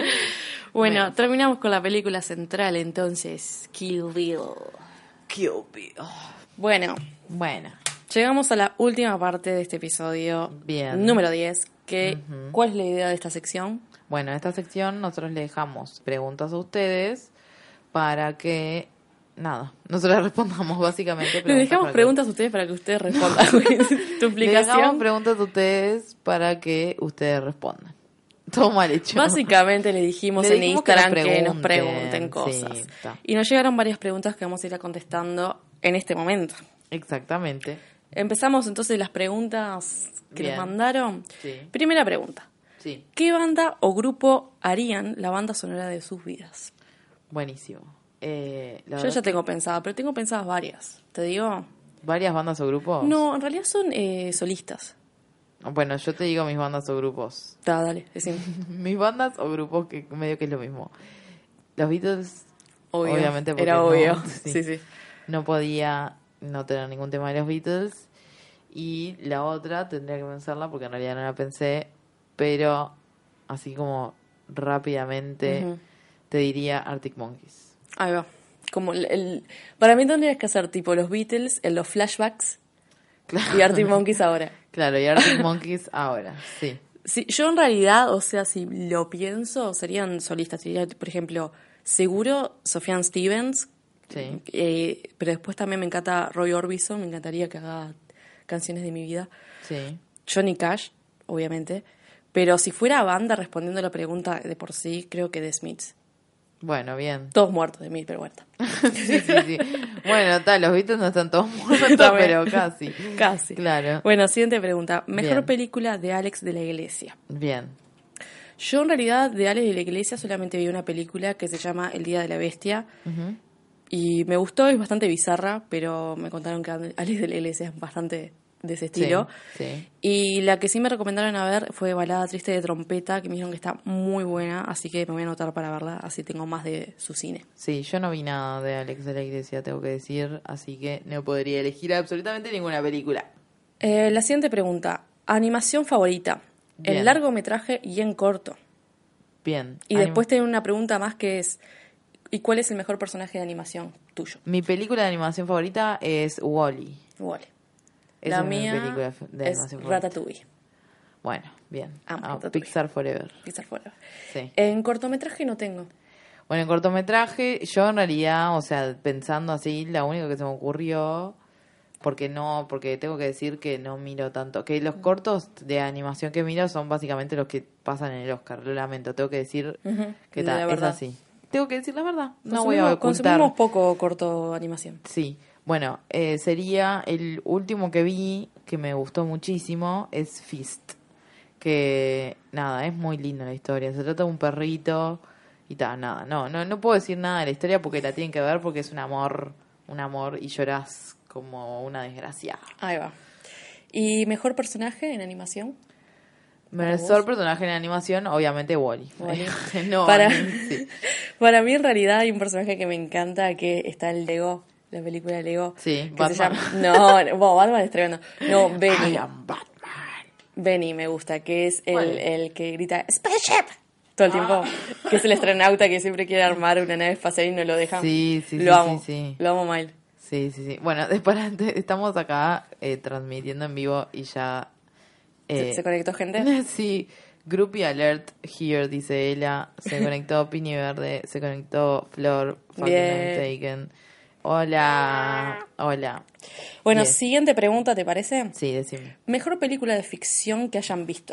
Bueno, terminamos con la película central entonces, Kill Bill. Kill Bill. Bueno, Bueno, llegamos a la última parte de este episodio, Bien. número diez, que ¿cuál es la idea de esta sección? bueno, en esta sección nosotros le dejamos preguntas a ustedes para que nada, nosotros respondamos básicamente. Les dejamos para que- preguntas a ustedes para que ustedes respondan. Tu Le dejamos explicación. preguntas a ustedes para que ustedes respondan. Todo mal hecho. Básicamente le dijimos Le en dijimos que Instagram nos que nos pregunten, pregunten cosas. sí, está. Y nos llegaron varias preguntas que vamos a ir a contestando en este momento. Exactamente. Empezamos entonces las preguntas que Bien. nos mandaron. Sí. Primera pregunta. Sí, ¿Qué banda o grupo harían la banda sonora de sus vidas? buenísimo. Eh, la Yo verdad ya que tengo pensado, pero tengo pensadas varias. ¿Te digo? ¿Varias bandas o grupos? No, en realidad son eh, solistas. Bueno, yo te digo mis bandas o grupos. Da, dale, decime. Mis bandas o grupos que medio que es lo mismo. Los Beatles, Obvio. obviamente porque Era no, obvio. sí. Sí, sí. no podía no tener ningún tema de los Beatles. Y la otra tendría que pensarla porque en realidad no la pensé, pero así como rápidamente Ujú. te diría Arctic Monkeys. Ahí va. Como el, el- para mí tendrías que hacer tipo los Beatles en los flashbacks y Arctic Monkeys ahora. Claro, y Arctic Monkeys ahora, sí. Sí, yo en realidad, o sea, si lo pienso, serían solistas. Sería, por ejemplo, seguro Sufjan Stevens, Sí. eh, pero después también me encanta Roy Orbison, me encantaría que haga canciones de mi vida. Sí. Johnny Cash, obviamente. Pero si fuera banda respondiendo a la pregunta de por sí, creo que The Smiths. Bueno, bien. Todos muertos de mí, pero bueno. Sí, sí, sí. Bueno, tal, los Beatles no están todos muertos, También. pero casi. Casi. Claro. Bueno, siguiente pregunta. Mejor Bien. película de Alex de la Iglesia. Bien. Yo en realidad de Alex de la Iglesia solamente vi una película que se llama El Día de la Bestia. Ujú. Y me gustó, es bastante bizarra, pero me contaron que Alex de la Iglesia es bastante de ese estilo. Sí, sí. Y la que sí me recomendaron a ver fue Balada Triste de Trompeta, que me dijeron que está muy buena, así que me voy a anotar para verla, así tengo más de su cine. Sí, yo no vi nada de Alex de la Iglesia, tengo que decir, así que no podría elegir absolutamente ninguna película. Eh, la siguiente pregunta, animación favorita, Bien. en largometraje y en corto. Bien. Y Anim- después tengo una pregunta más que es, ¿y cuál es el mejor personaje de animación tuyo? Mi película de animación favorita es Wall-E. Wall-E. Esa La es mi mía película de es animación favorita. Ratatouille. Bueno, bien. Amo Ah, Ratatouille. Pixar Forever. Pixar Forever. Sí. En cortometraje no tengo. Bueno, en cortometraje, yo en realidad, o sea, pensando así, la única que se me ocurrió, porque no, porque tengo que decir que no miro tanto, que los cortos de animación que miro son básicamente los que pasan en el Oscar, lo lamento, tengo que decir Ujú, que la ta, es verdad. así. Tengo que decir la verdad, no voy Consumimos- a ocultar. Consumimos poco corto animación. Sí, bueno, eh, sería el último que vi, que me gustó muchísimo, es Fist. Que, nada, es muy linda la historia. Se trata de un perrito y tal, nada. No, no, no puedo decir nada de la historia porque la tienen que ver porque es un amor, un amor y llorás como una desgraciada. Ahí va. ¿Y mejor personaje en animación? Mejor personaje en animación, obviamente Wall-E. Wall-E. no, Para, sí. para mí en realidad hay un personaje que me encanta, que está en Lego, la película de Lego. Sí, que se Batman. llama, no, no, bueno, Batman es tremendo. No, Benny. I am Batman. Benny me gusta, que es ¿Cuál el, es? el que grita Spaceship todo el tiempo, que es el astronauta que siempre quiere armar una nave espacial y no lo dejan. Sí, sí, lo sí, amo, sí, sí. lo amo mal. Sí, sí, sí. Bueno, después estamos acá eh, transmitiendo en vivo y ya... ¿Se, eh, se conectó gente? Sí, Groupie Alert here, dice ella. Se conectó Pini Verde, se conectó Flor, fucking Bien. taken. Hola, hola. Bueno, Bien. siguiente pregunta, ¿te parece? Sí, decime. Mejor película de ficción que hayan visto.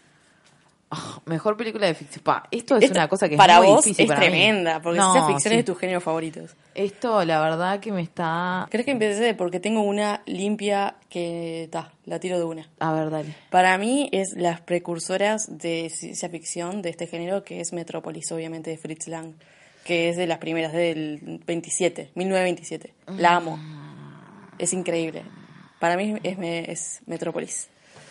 Oh, mejor película de ficción. Pa, esto es Esto, una cosa que para es muy vos difícil es para mí. tremenda, porque No, ciencia ficción sí. es de tus géneros favoritos. Esto, la verdad, que me está... ¿Crees que empecé? Porque tengo una limpia que ta, la tiro de una. A ver, dale. Para mí es las precursoras de ciencia ficción de este género, que es Metrópolis, obviamente, de Fritz Lang, que es de las primeras, del veintisiete, mil novecientos veintisiete. La amo. Es increíble. Para mí es, es Metrópolis.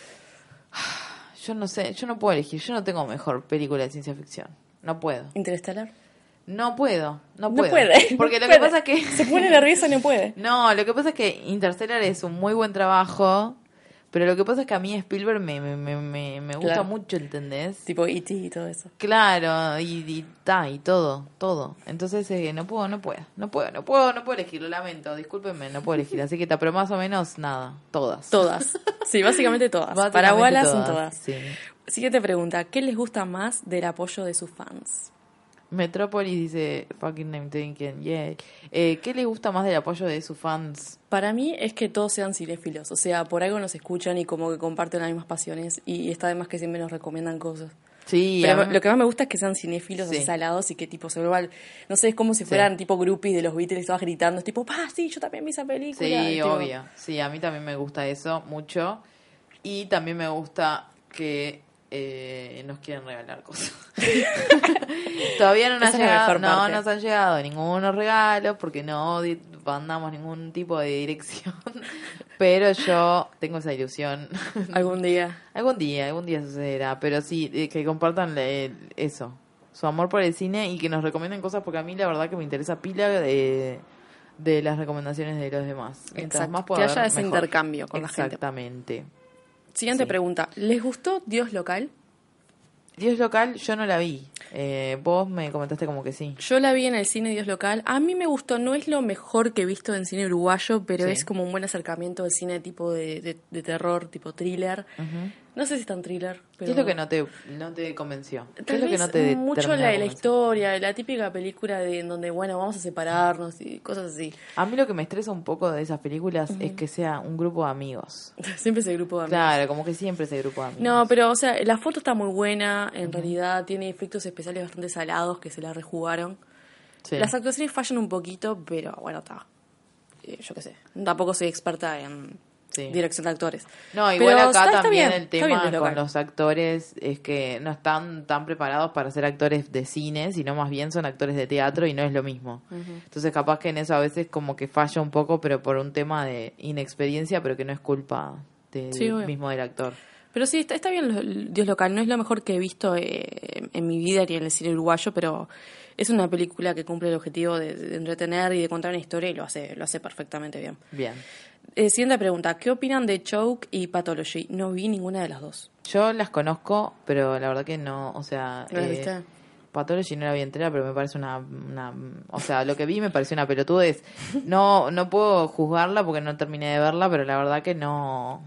Yo no sé, yo no puedo elegir. Yo no tengo mejor película de ciencia ficción. No puedo. ¿Interestelar? No puedo, no No puedo. puede. Porque no lo que puede. pasa es que... Se pone nerviosa y no puede. No, lo que pasa es que Interstellar es un muy buen trabajo, pero lo que pasa es que a mí Spielberg me, me, me, me, me gusta Claro. mucho, ¿entendés? Tipo E T y todo eso. Claro, y, y, ta, y todo, todo. Entonces eh, no puedo, no puedo, no puedo, no puedo, no puedo elegir, lo lamento, discúlpenme, no puedo elegir. Así que, ta, pero más o menos nada, todas. Todas. Sí, básicamente todas. Básicamente Para Wallace son todas. Sí. Siguiente pregunta. ¿Qué les gusta más del apoyo de sus fans? Metrópolis dice, fucking name taken, yeah. Eh, ¿Qué le gusta más del apoyo de sus fans? Para mí es que todos sean cinéfilos. O sea, por algo nos escuchan y como que comparten las mismas pasiones. Y está de más que siempre nos recomiendan cosas. Sí, Pero a mí- lo que más me gusta es que sean cinéfilos, Sí. así salados y que tipo se vuelvan, no sé, es como si fueran tipo groupies de los Beatles, todas gritando, es tipo, pa, sí, yo también vi esa película. Sí, Es tipo, obvio. Sí, a mí también me gusta eso mucho. Y también me gusta que eh, nos quieren regalar cosas. Todavía no nos, Esa es la llegado, mejor no parte. nos han llegado ningunos regalos porque no di- mandamos ningún tipo de dirección. Pero yo tengo esa ilusión. Algún día. Algún día, algún día sucederá. Pero sí, eh, que compartan eh, eso. Su amor por el cine y que nos recomienden cosas porque a mí la verdad que me interesa pila de, de las recomendaciones de los demás. Mientras Exacto. más pueda Que haya haber, ese mejor. intercambio con la gente. Exactamente. Siguiente Sí. pregunta. ¿Les gustó Dios local? Dios local, yo no la vi. Eh, vos me comentaste como que sí. Yo la vi en el cine Dios local. A mí me gustó, no es lo mejor que he visto en cine uruguayo, pero Sí. es como un buen acercamiento al cine tipo de, de, de terror, tipo thriller. Ujú. No sé si es tan thriller, pero... ¿Qué es lo que no te, no te convenció? ¿Qué Tal es lo que vez no te mucho terminó la, de la convencer? historia, la típica película de en donde, bueno, vamos a separarnos y cosas así. A mí lo que me estresa un poco de esas películas es que sea un grupo de amigos. Siempre ese grupo de amigos. Claro, como que siempre ese grupo de amigos. No, pero, o sea, la foto está muy buena, en realidad tiene efectos especiales bastante salados que se la rejugaron. Sí. Las actuaciones fallan un poquito, pero bueno, está. Eh, yo qué sé. Tampoco soy experta en Sí. dirección de actores. No, igual Pero acá está- está también bien, el está bien tema Dios con local. los actores es que no están tan preparados para ser actores de cine, sino más bien son actores de teatro y no es lo mismo. Entonces capaz que en eso a veces como que falla un poco, pero por un tema de inexperiencia, pero que no es culpa de, Sí, de- obvio. mismo del actor. Pero sí, está, está bien lo- Dios local. No es lo mejor que he visto eh, en mi vida ni en el cine uruguayo, pero es una película que cumple el objetivo de, de entretener y de contar una historia y lo hace, lo hace perfectamente bien. Bien. Eh, siguiente pregunta. ¿Qué opinan de Choke y Pathology? No vi ninguna de las dos. Yo las conozco, pero la verdad que no, o sea... ¿No las eh, viste? Pathology no la vi entera, pero me parece una, una... O sea, lo que vi me pareció una pelotudez. No, no puedo juzgarla porque no terminé de verla, pero la verdad que no...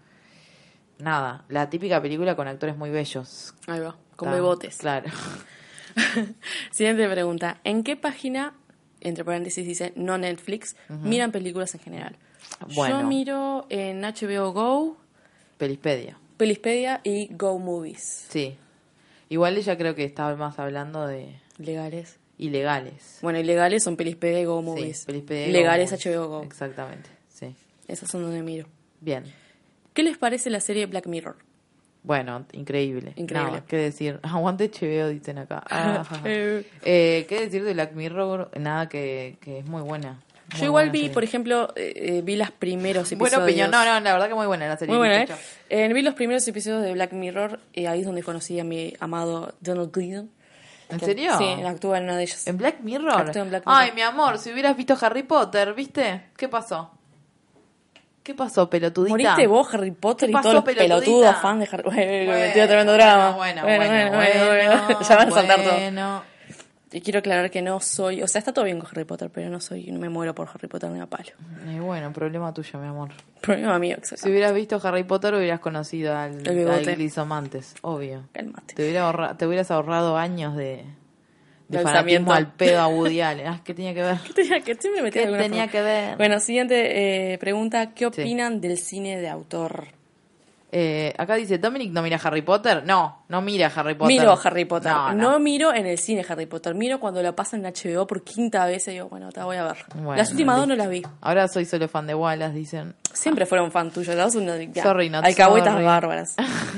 Nada, la típica película con actores muy bellos. Ahí va, con Está- bebotes. Claro. Siguiente pregunta. ¿En qué página, entre paréntesis dice no Netflix, miran películas en general? Bueno. Yo miro en H B O Go, Pelispedia. Pelispedia y Go Movies. Sí. Igual ella creo que estaba más hablando de Legales. ilegales. Bueno, ilegales son Pelispedia y Go Movies. Sí, Pelispedia y Legales Go Movies. H B O Go. Exactamente, sí. Esas son donde miro. Bien. ¿Qué les parece la serie Black Mirror? Bueno, increíble. Increíble. Nada, ¿qué decir? Aguante H B O, dicen acá. Ah, ajá. Eh, eh, ¿Qué decir de Black Mirror? Nada, que, que es muy buena. Muy Yo igual buena vi, serie. por ejemplo, eh, eh, vi los primeros episodios. Buena opinión. No, no, la verdad que muy buena la serie. Muy buena, ¿eh? Listo, chao. Eh, vi los primeros episodios de Black Mirror y ahí es donde conocí a mi amado Donald Gleeson. ¿En que- serio? Sí, actúa en una de ellas. ¿En Black Mirror? Actúa en Black Mirror. Ay, mi amor, si hubieras visto Harry Potter, ¿viste? ¿Qué pasó? ¿Qué pasó, pelotudita? Moriste vos, Harry Potter, ¿Qué y pasó, todos los pelotudita? pelotudos fans de Harry Potter. Bueno, Me metió tremendo drama. Bueno, bueno, bueno, bueno, Ya van a saltar todo. bueno. Y quiero aclarar que no soy... O sea, está todo bien con Harry Potter, pero no soy... No me muero por Harry Potter ni a palo. Y bueno, problema tuyo, mi amor. Problema mío, Si exacto. hubieras visto Harry Potter, hubieras conocido al, El bigote. al Glisomantes, obvio. Cálmate. Te, hubiera ahorra- te hubieras ahorrado años de, de De fanatismo alzamiento. al pedo a Woody Allen. Ah, ¿qué tenía que ver? ¿Qué tenía que, siempre me ¿Qué tenía alguna tenía forma. que ver? Bueno, siguiente eh, pregunta. ¿Qué opinan del cine de autor? Eh, acá dice, ¿Dominic no mira Harry Potter? No, no mira Harry Potter. Miro Harry Potter. No, No, no. miro en el cine Harry Potter. Miro cuando lo pasan en H B O por quinta vez y digo, bueno, te voy a ver. Bueno, las últimas dos no listo. las vi. Ahora soy solo fan de Wallace, dicen. Siempre fueron fan tuyos. Las dos son ya, Sorry, not alcahuetas sorry. bárbaras.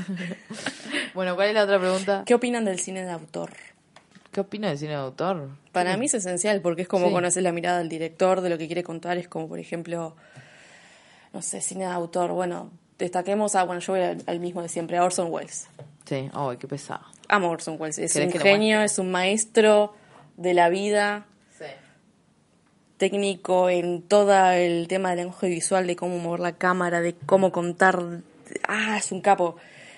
Bueno, ¿cuál es la otra pregunta? ¿Qué opinan del cine de autor? ¿Qué opino del cine de autor? Para Sí. mí es esencial porque es como Sí. conocer la mirada del director, de lo que quiere contar. Es como, por ejemplo, no sé, cine de autor. Bueno, destaquemos a, bueno, yo voy al, al mismo de siempre, a Orson Welles. Sí, ay, qué pesado. Amo a Orson Welles. Es ¿Querés un que lo genio, muestre? es un maestro de la vida, Sí. técnico en todo el tema del lenguaje visual, de cómo mover la cámara, de cómo contar. Ah, es un capo.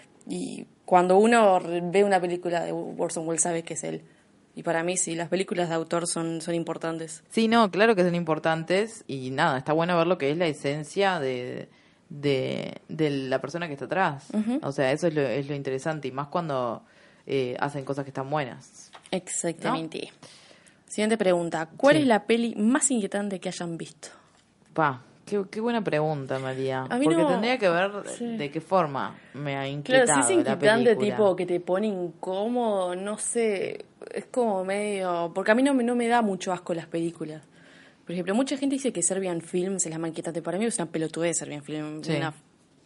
Y cuando uno ve una película de Orson Welles sabe que es él. Y para mí sí, las películas de autor son, son importantes. Sí, no, claro que son importantes y nada, está bueno ver lo que es la esencia de, de, de la persona que está atrás. O sea, eso es lo, es lo interesante y más cuando eh, hacen cosas que están buenas. Exactamente. Siguiente pregunta. ¿Cuál Sí. es la peli más inquietante que hayan visto? Pa, qué, qué buena pregunta, María. A mí Porque no- tendría que ver de- sí. de qué forma me ha inquietado Claro, si es la inquietante, película. tipo que te pone incómodo, no sé, es como medio... Porque a mí no, me- no me da mucho asco las películas. Por ejemplo, mucha gente dice que Serbian Films es la más inquietante. Para mí es una pelotudez Serbian Film, Sí. una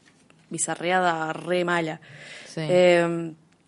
bizarreada re mala. Sí. Eh,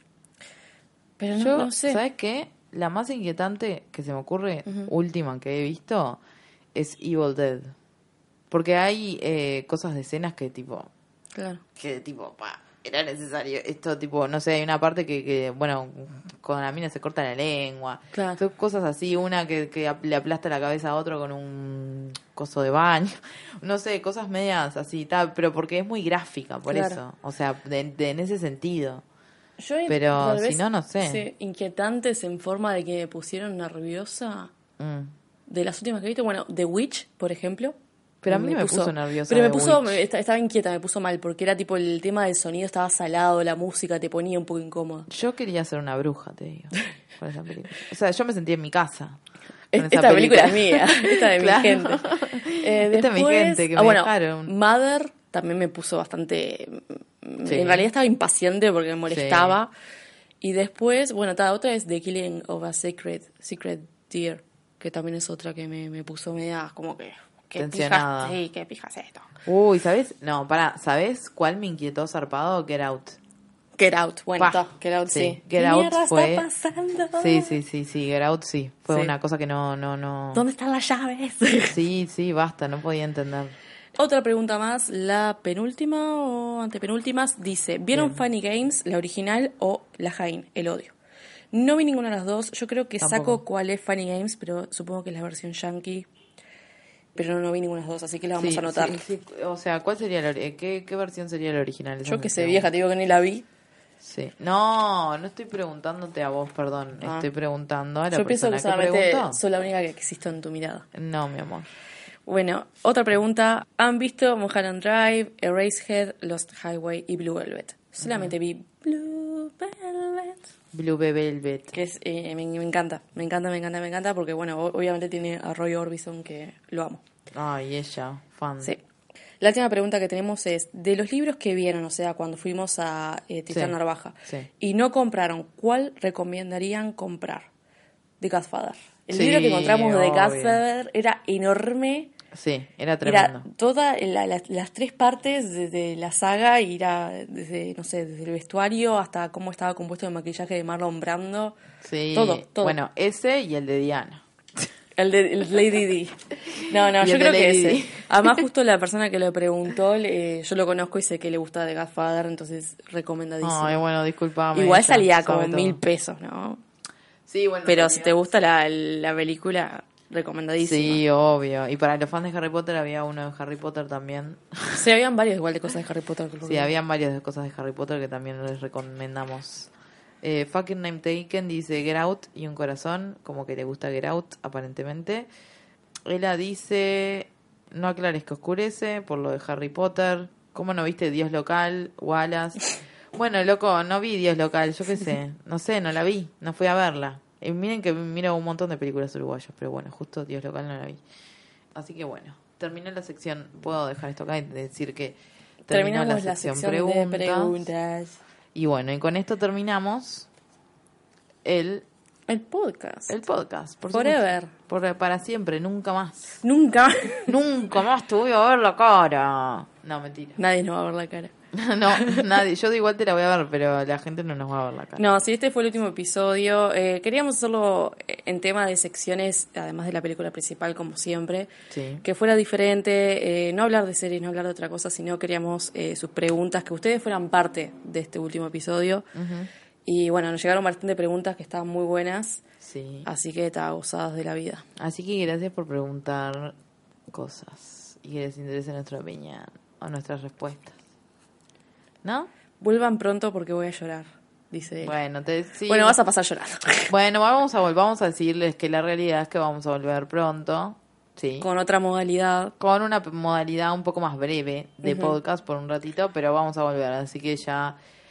pero no, Yo, no sé. ¿sabes qué? La más inquietante que se me ocurre, última que he visto, es Evil Dead. Porque hay eh, cosas de escenas que tipo, Claro. que tipo, pa, era necesario. Esto tipo, no sé, hay una parte que, que bueno, con la mina se corta la lengua. Claro. Son cosas así, una que, que ap- le aplasta la cabeza a otro con un coso de baño. No sé, cosas medias así, tal, pero porque es muy gráfica, por Claro. eso. O sea, de- de- en ese sentido. Yo, Pero tal si vez, no, no sé. sí, inquietantes en forma de que me pusieron nerviosa. Mm. De las últimas que he visto, bueno, The Witch, por ejemplo. Pero a mí me puso nerviosa Pero me The puso, Witch. me- esta- estaba inquieta, me puso mal, porque era tipo el tema del sonido estaba salado, la música te ponía un poco incómoda. Yo quería ser una bruja, te digo, con esa película. O sea, yo me sentía en mi casa. con esa Esta película es mía, esta de Claro. mi gente. Eh, Esta es mi después- gente, que ah, me bueno, dejaron. Mother también me puso bastante... Sí. En realidad estaba impaciente porque me molestaba. Y después, bueno, ta, otra es The Killing of a Secret, Secret Deer, que también es otra que me, me puso media como que... ¿Qué Tensionada. pijas? Sí, ¿qué pijas esto? Uy, ¿sabes? No, pará, ¿sabes cuál me inquietó zarpado? Get Out. Get Out, bueno, Pa. ta, Get Out sí. Sí, ¿Qué Get Out mierda fue- está pasando? Sí, sí, sí, sí, Get Out sí. Fue Sí. una cosa que no, no, no... ¿Dónde están las llaves? Sí, sí, basta, no podía entender. Otra pregunta más, la penúltima o antepenúltimas, dice, ¿vieron Bien. Funny Games, la original o la Jain, el odio? No vi ninguna de las dos, yo creo que Tampoco. saco cuál es Funny Games, pero supongo que es la versión yankee, pero no, no vi ninguna de las dos, así que la vamos Sí, a anotar. sí, sí. O sea, ¿cuál sería la, ori- qué, qué versión sería la original? Esa Yo me que sé, pregunto. vieja, te digo que ni la vi. Sí. No, no estoy preguntándote a vos, perdón. Ah. Estoy preguntando a la Yo pienso persona que que, solamente preguntó. soy la única que existo en tu mirada. No, mi amor. Bueno, otra pregunta. ¿Han visto Mulholland Drive, Eraserhead, Lost Highway y Blue Velvet? Solamente vi Blue Velvet. Blue Velvet. Que es, eh, me, me encanta, me encanta, me encanta, me encanta, porque bueno, o- obviamente tiene a Roy Orbison, que lo amo. Ay, ella, fan. Sí. La última pregunta que tenemos es, de los libros que vieron, o sea, cuando fuimos a eh, Tizar Sí, Narvaja, sí. y no compraron, ¿cuál recomendarían comprar? The Godfather. El Sí, libro que encontramos de The obvio. Godfather era enorme. Sí, era tremendo. Era todas las tres partes de, de la saga, y era desde, no sé, desde el vestuario hasta cómo estaba compuesto el maquillaje de Marlon Brando. Sí. Todo, todo. Bueno, ese y el de Diana. El de el Lady D. No, no, Y yo el de creo que Lady ese. Di. Además, justo la persona que lo preguntó, eh, yo lo conozco y sé que le gusta The Godfather, entonces recomendadísimo. Ay, bueno, disculpame. Igual ella salía sabe como todo. mil pesos, ¿no? Sí, bueno. Pero salía. si te gusta la, la película, recomendadísima. Sí, obvio. Y para los fans de Harry Potter había uno de Harry Potter también. Sí, habían varios igual de cosas de Harry Potter. creo Sí, que- habían varias de cosas de Harry Potter que también les recomendamos. Eh, Fucking Name Taken dice Get Out y un corazón, como que le gusta Get Out, aparentemente. Ella dice, no aclares que oscurece, por lo de Harry Potter. ¿Cómo no viste Dios Local, Wallace? Bueno, loco, no vi Dios Local, yo qué sé. No sé, no la vi, no fui a verla. Y miren que miro un montón de películas uruguayas, pero bueno, justo Dios Local no la vi. Así que bueno, terminé la sección. Puedo dejar esto acá y decir que terminó Terminamos la sección, preguntas. de preguntas. Y bueno, y con esto terminamos el, El podcast. el podcast. Por Forever. supuesto. Por, para siempre, nunca más. Nunca. Nunca más te voy a ver la cara. No, mentira. Nadie nos va a ver la cara. No, nadie. Yo de igual te la voy a ver, pero la gente no nos va a ver la cara. No, si este fue el último episodio, eh, queríamos hacerlo en tema de secciones, además de la película principal, como siempre, Sí. que fuera diferente, eh, no hablar de series, no hablar de otra cosa, sino queríamos eh, sus preguntas, que ustedes fueran parte de este último episodio. Ujú. Y bueno, nos llegaron bastante preguntas que estaban muy buenas, Sí. así que está gozadas de la vida. Así que gracias por preguntar cosas y que les interese nuestra opinión o nuestras respuestas. ¿No? Vuelvan pronto porque voy a llorar, dice él. Bueno, te sí. Bueno, vas a pasar llorando. Bueno, vamos a vol- vamos a decirles que la realidad es que vamos a volver pronto. Sí. Con otra modalidad. Con una p- modalidad un poco más breve de Ujú. podcast por un ratito, pero vamos a volver. Así que ya,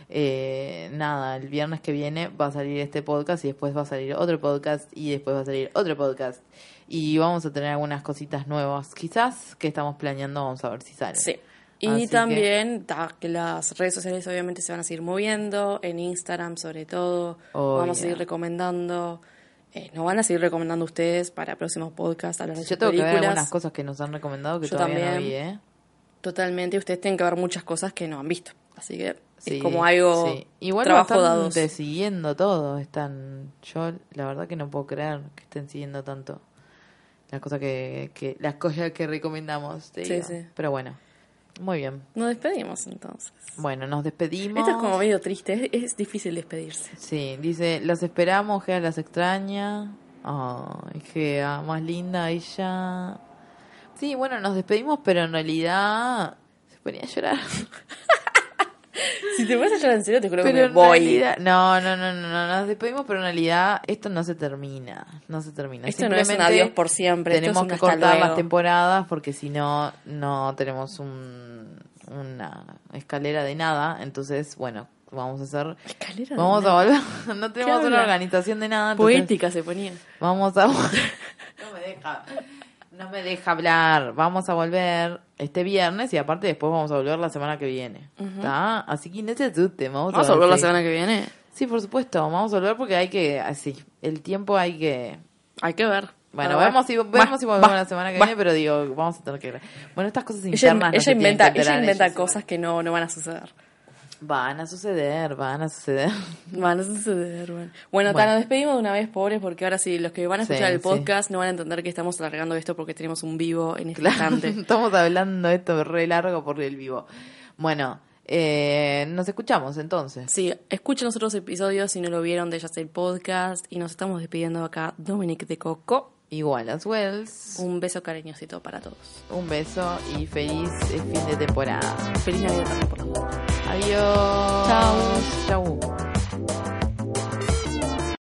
eh, nada, el viernes que viene va a salir este podcast y después va a salir otro podcast y después va a salir otro podcast. Y vamos a tener algunas cositas nuevas, quizás, que estamos planeando, vamos a ver si salen. Sí. Y Así también ta, que las redes sociales obviamente se van a seguir moviendo, en Instagram sobre todo, Oh, vamos a yeah. seguir recomendando, eh, nos van a seguir recomendando ustedes para próximos podcasts, hablar de Yo sus tengo que ver películas. algunas cosas que nos han recomendado que Yo todavía no también. vi, ¿eh? Totalmente, ustedes tienen que ver muchas cosas que no han visto, así que Sí, es como algo, sí. Igual trabajo bastante dados. siguiendo todo. Están, yo la verdad que no puedo creer que estén siguiendo tanto las cosas que, que las cosas que recomendamos. te Sí, digo. sí. Pero bueno, muy bien. Nos despedimos entonces. Bueno, nos despedimos. Esto es como medio triste, es, es difícil despedirse. Sí, dice, las esperamos, Gea las extraña. Ay, Gea, más linda ella. Sí, bueno, nos despedimos, pero en realidad se ponía a llorar. Si te vas a llorar en serio, te juro que Pero me en voy. realidad, no, no, no, no, no, nos despedimos, pero en realidad esto no se termina, no se termina. Esto no es un Simplemente adiós por siempre, esto tenemos es un que hasta cortar luego. las temporadas porque si no, no tenemos un, una escalera de nada. Entonces, bueno, vamos a hacer, Escalera de vamos nada. a volver, no tenemos habla? una organización de nada. Entonces Poética se ponía. vamos a, no me deja, no me deja hablar. Vamos a volver este viernes y aparte después vamos a volver la semana que viene. ¿Está? Así que no se asusten. Vamos, Vamos a volver la sí. semana que viene. Sí, por supuesto, vamos a volver porque hay que, así, el tiempo hay que... Hay que ver. Bueno, A ver. vemos si, vemos Va, si volvemos va, la semana que va. viene, pero digo, vamos a tener que ver. Bueno, estas cosas Ella, internas no ella se tienen inventa, que enterar ella inventa ellos. cosas que no, no van a suceder. Van a suceder, van a suceder. Van a suceder, bueno. Bueno, Bueno. ta, nos despedimos de una vez, pobres, porque ahora sí, los que van a escuchar Sí, el podcast no van a entender que estamos alargando esto porque tenemos un vivo en este instante. Estamos hablando de esto re largo por el vivo. Bueno, eh, nos escuchamos entonces. Sí, escuchen los otros episodios si no lo vieron de Ya sé el podcast. Y nos estamos despidiendo acá, Dominic de Coco. Igual as Wells. Un beso cariñosito para todos. Un beso y feliz eh, fin de temporada. Feliz Navidad también por los dos. Adiós. Chao. Chau.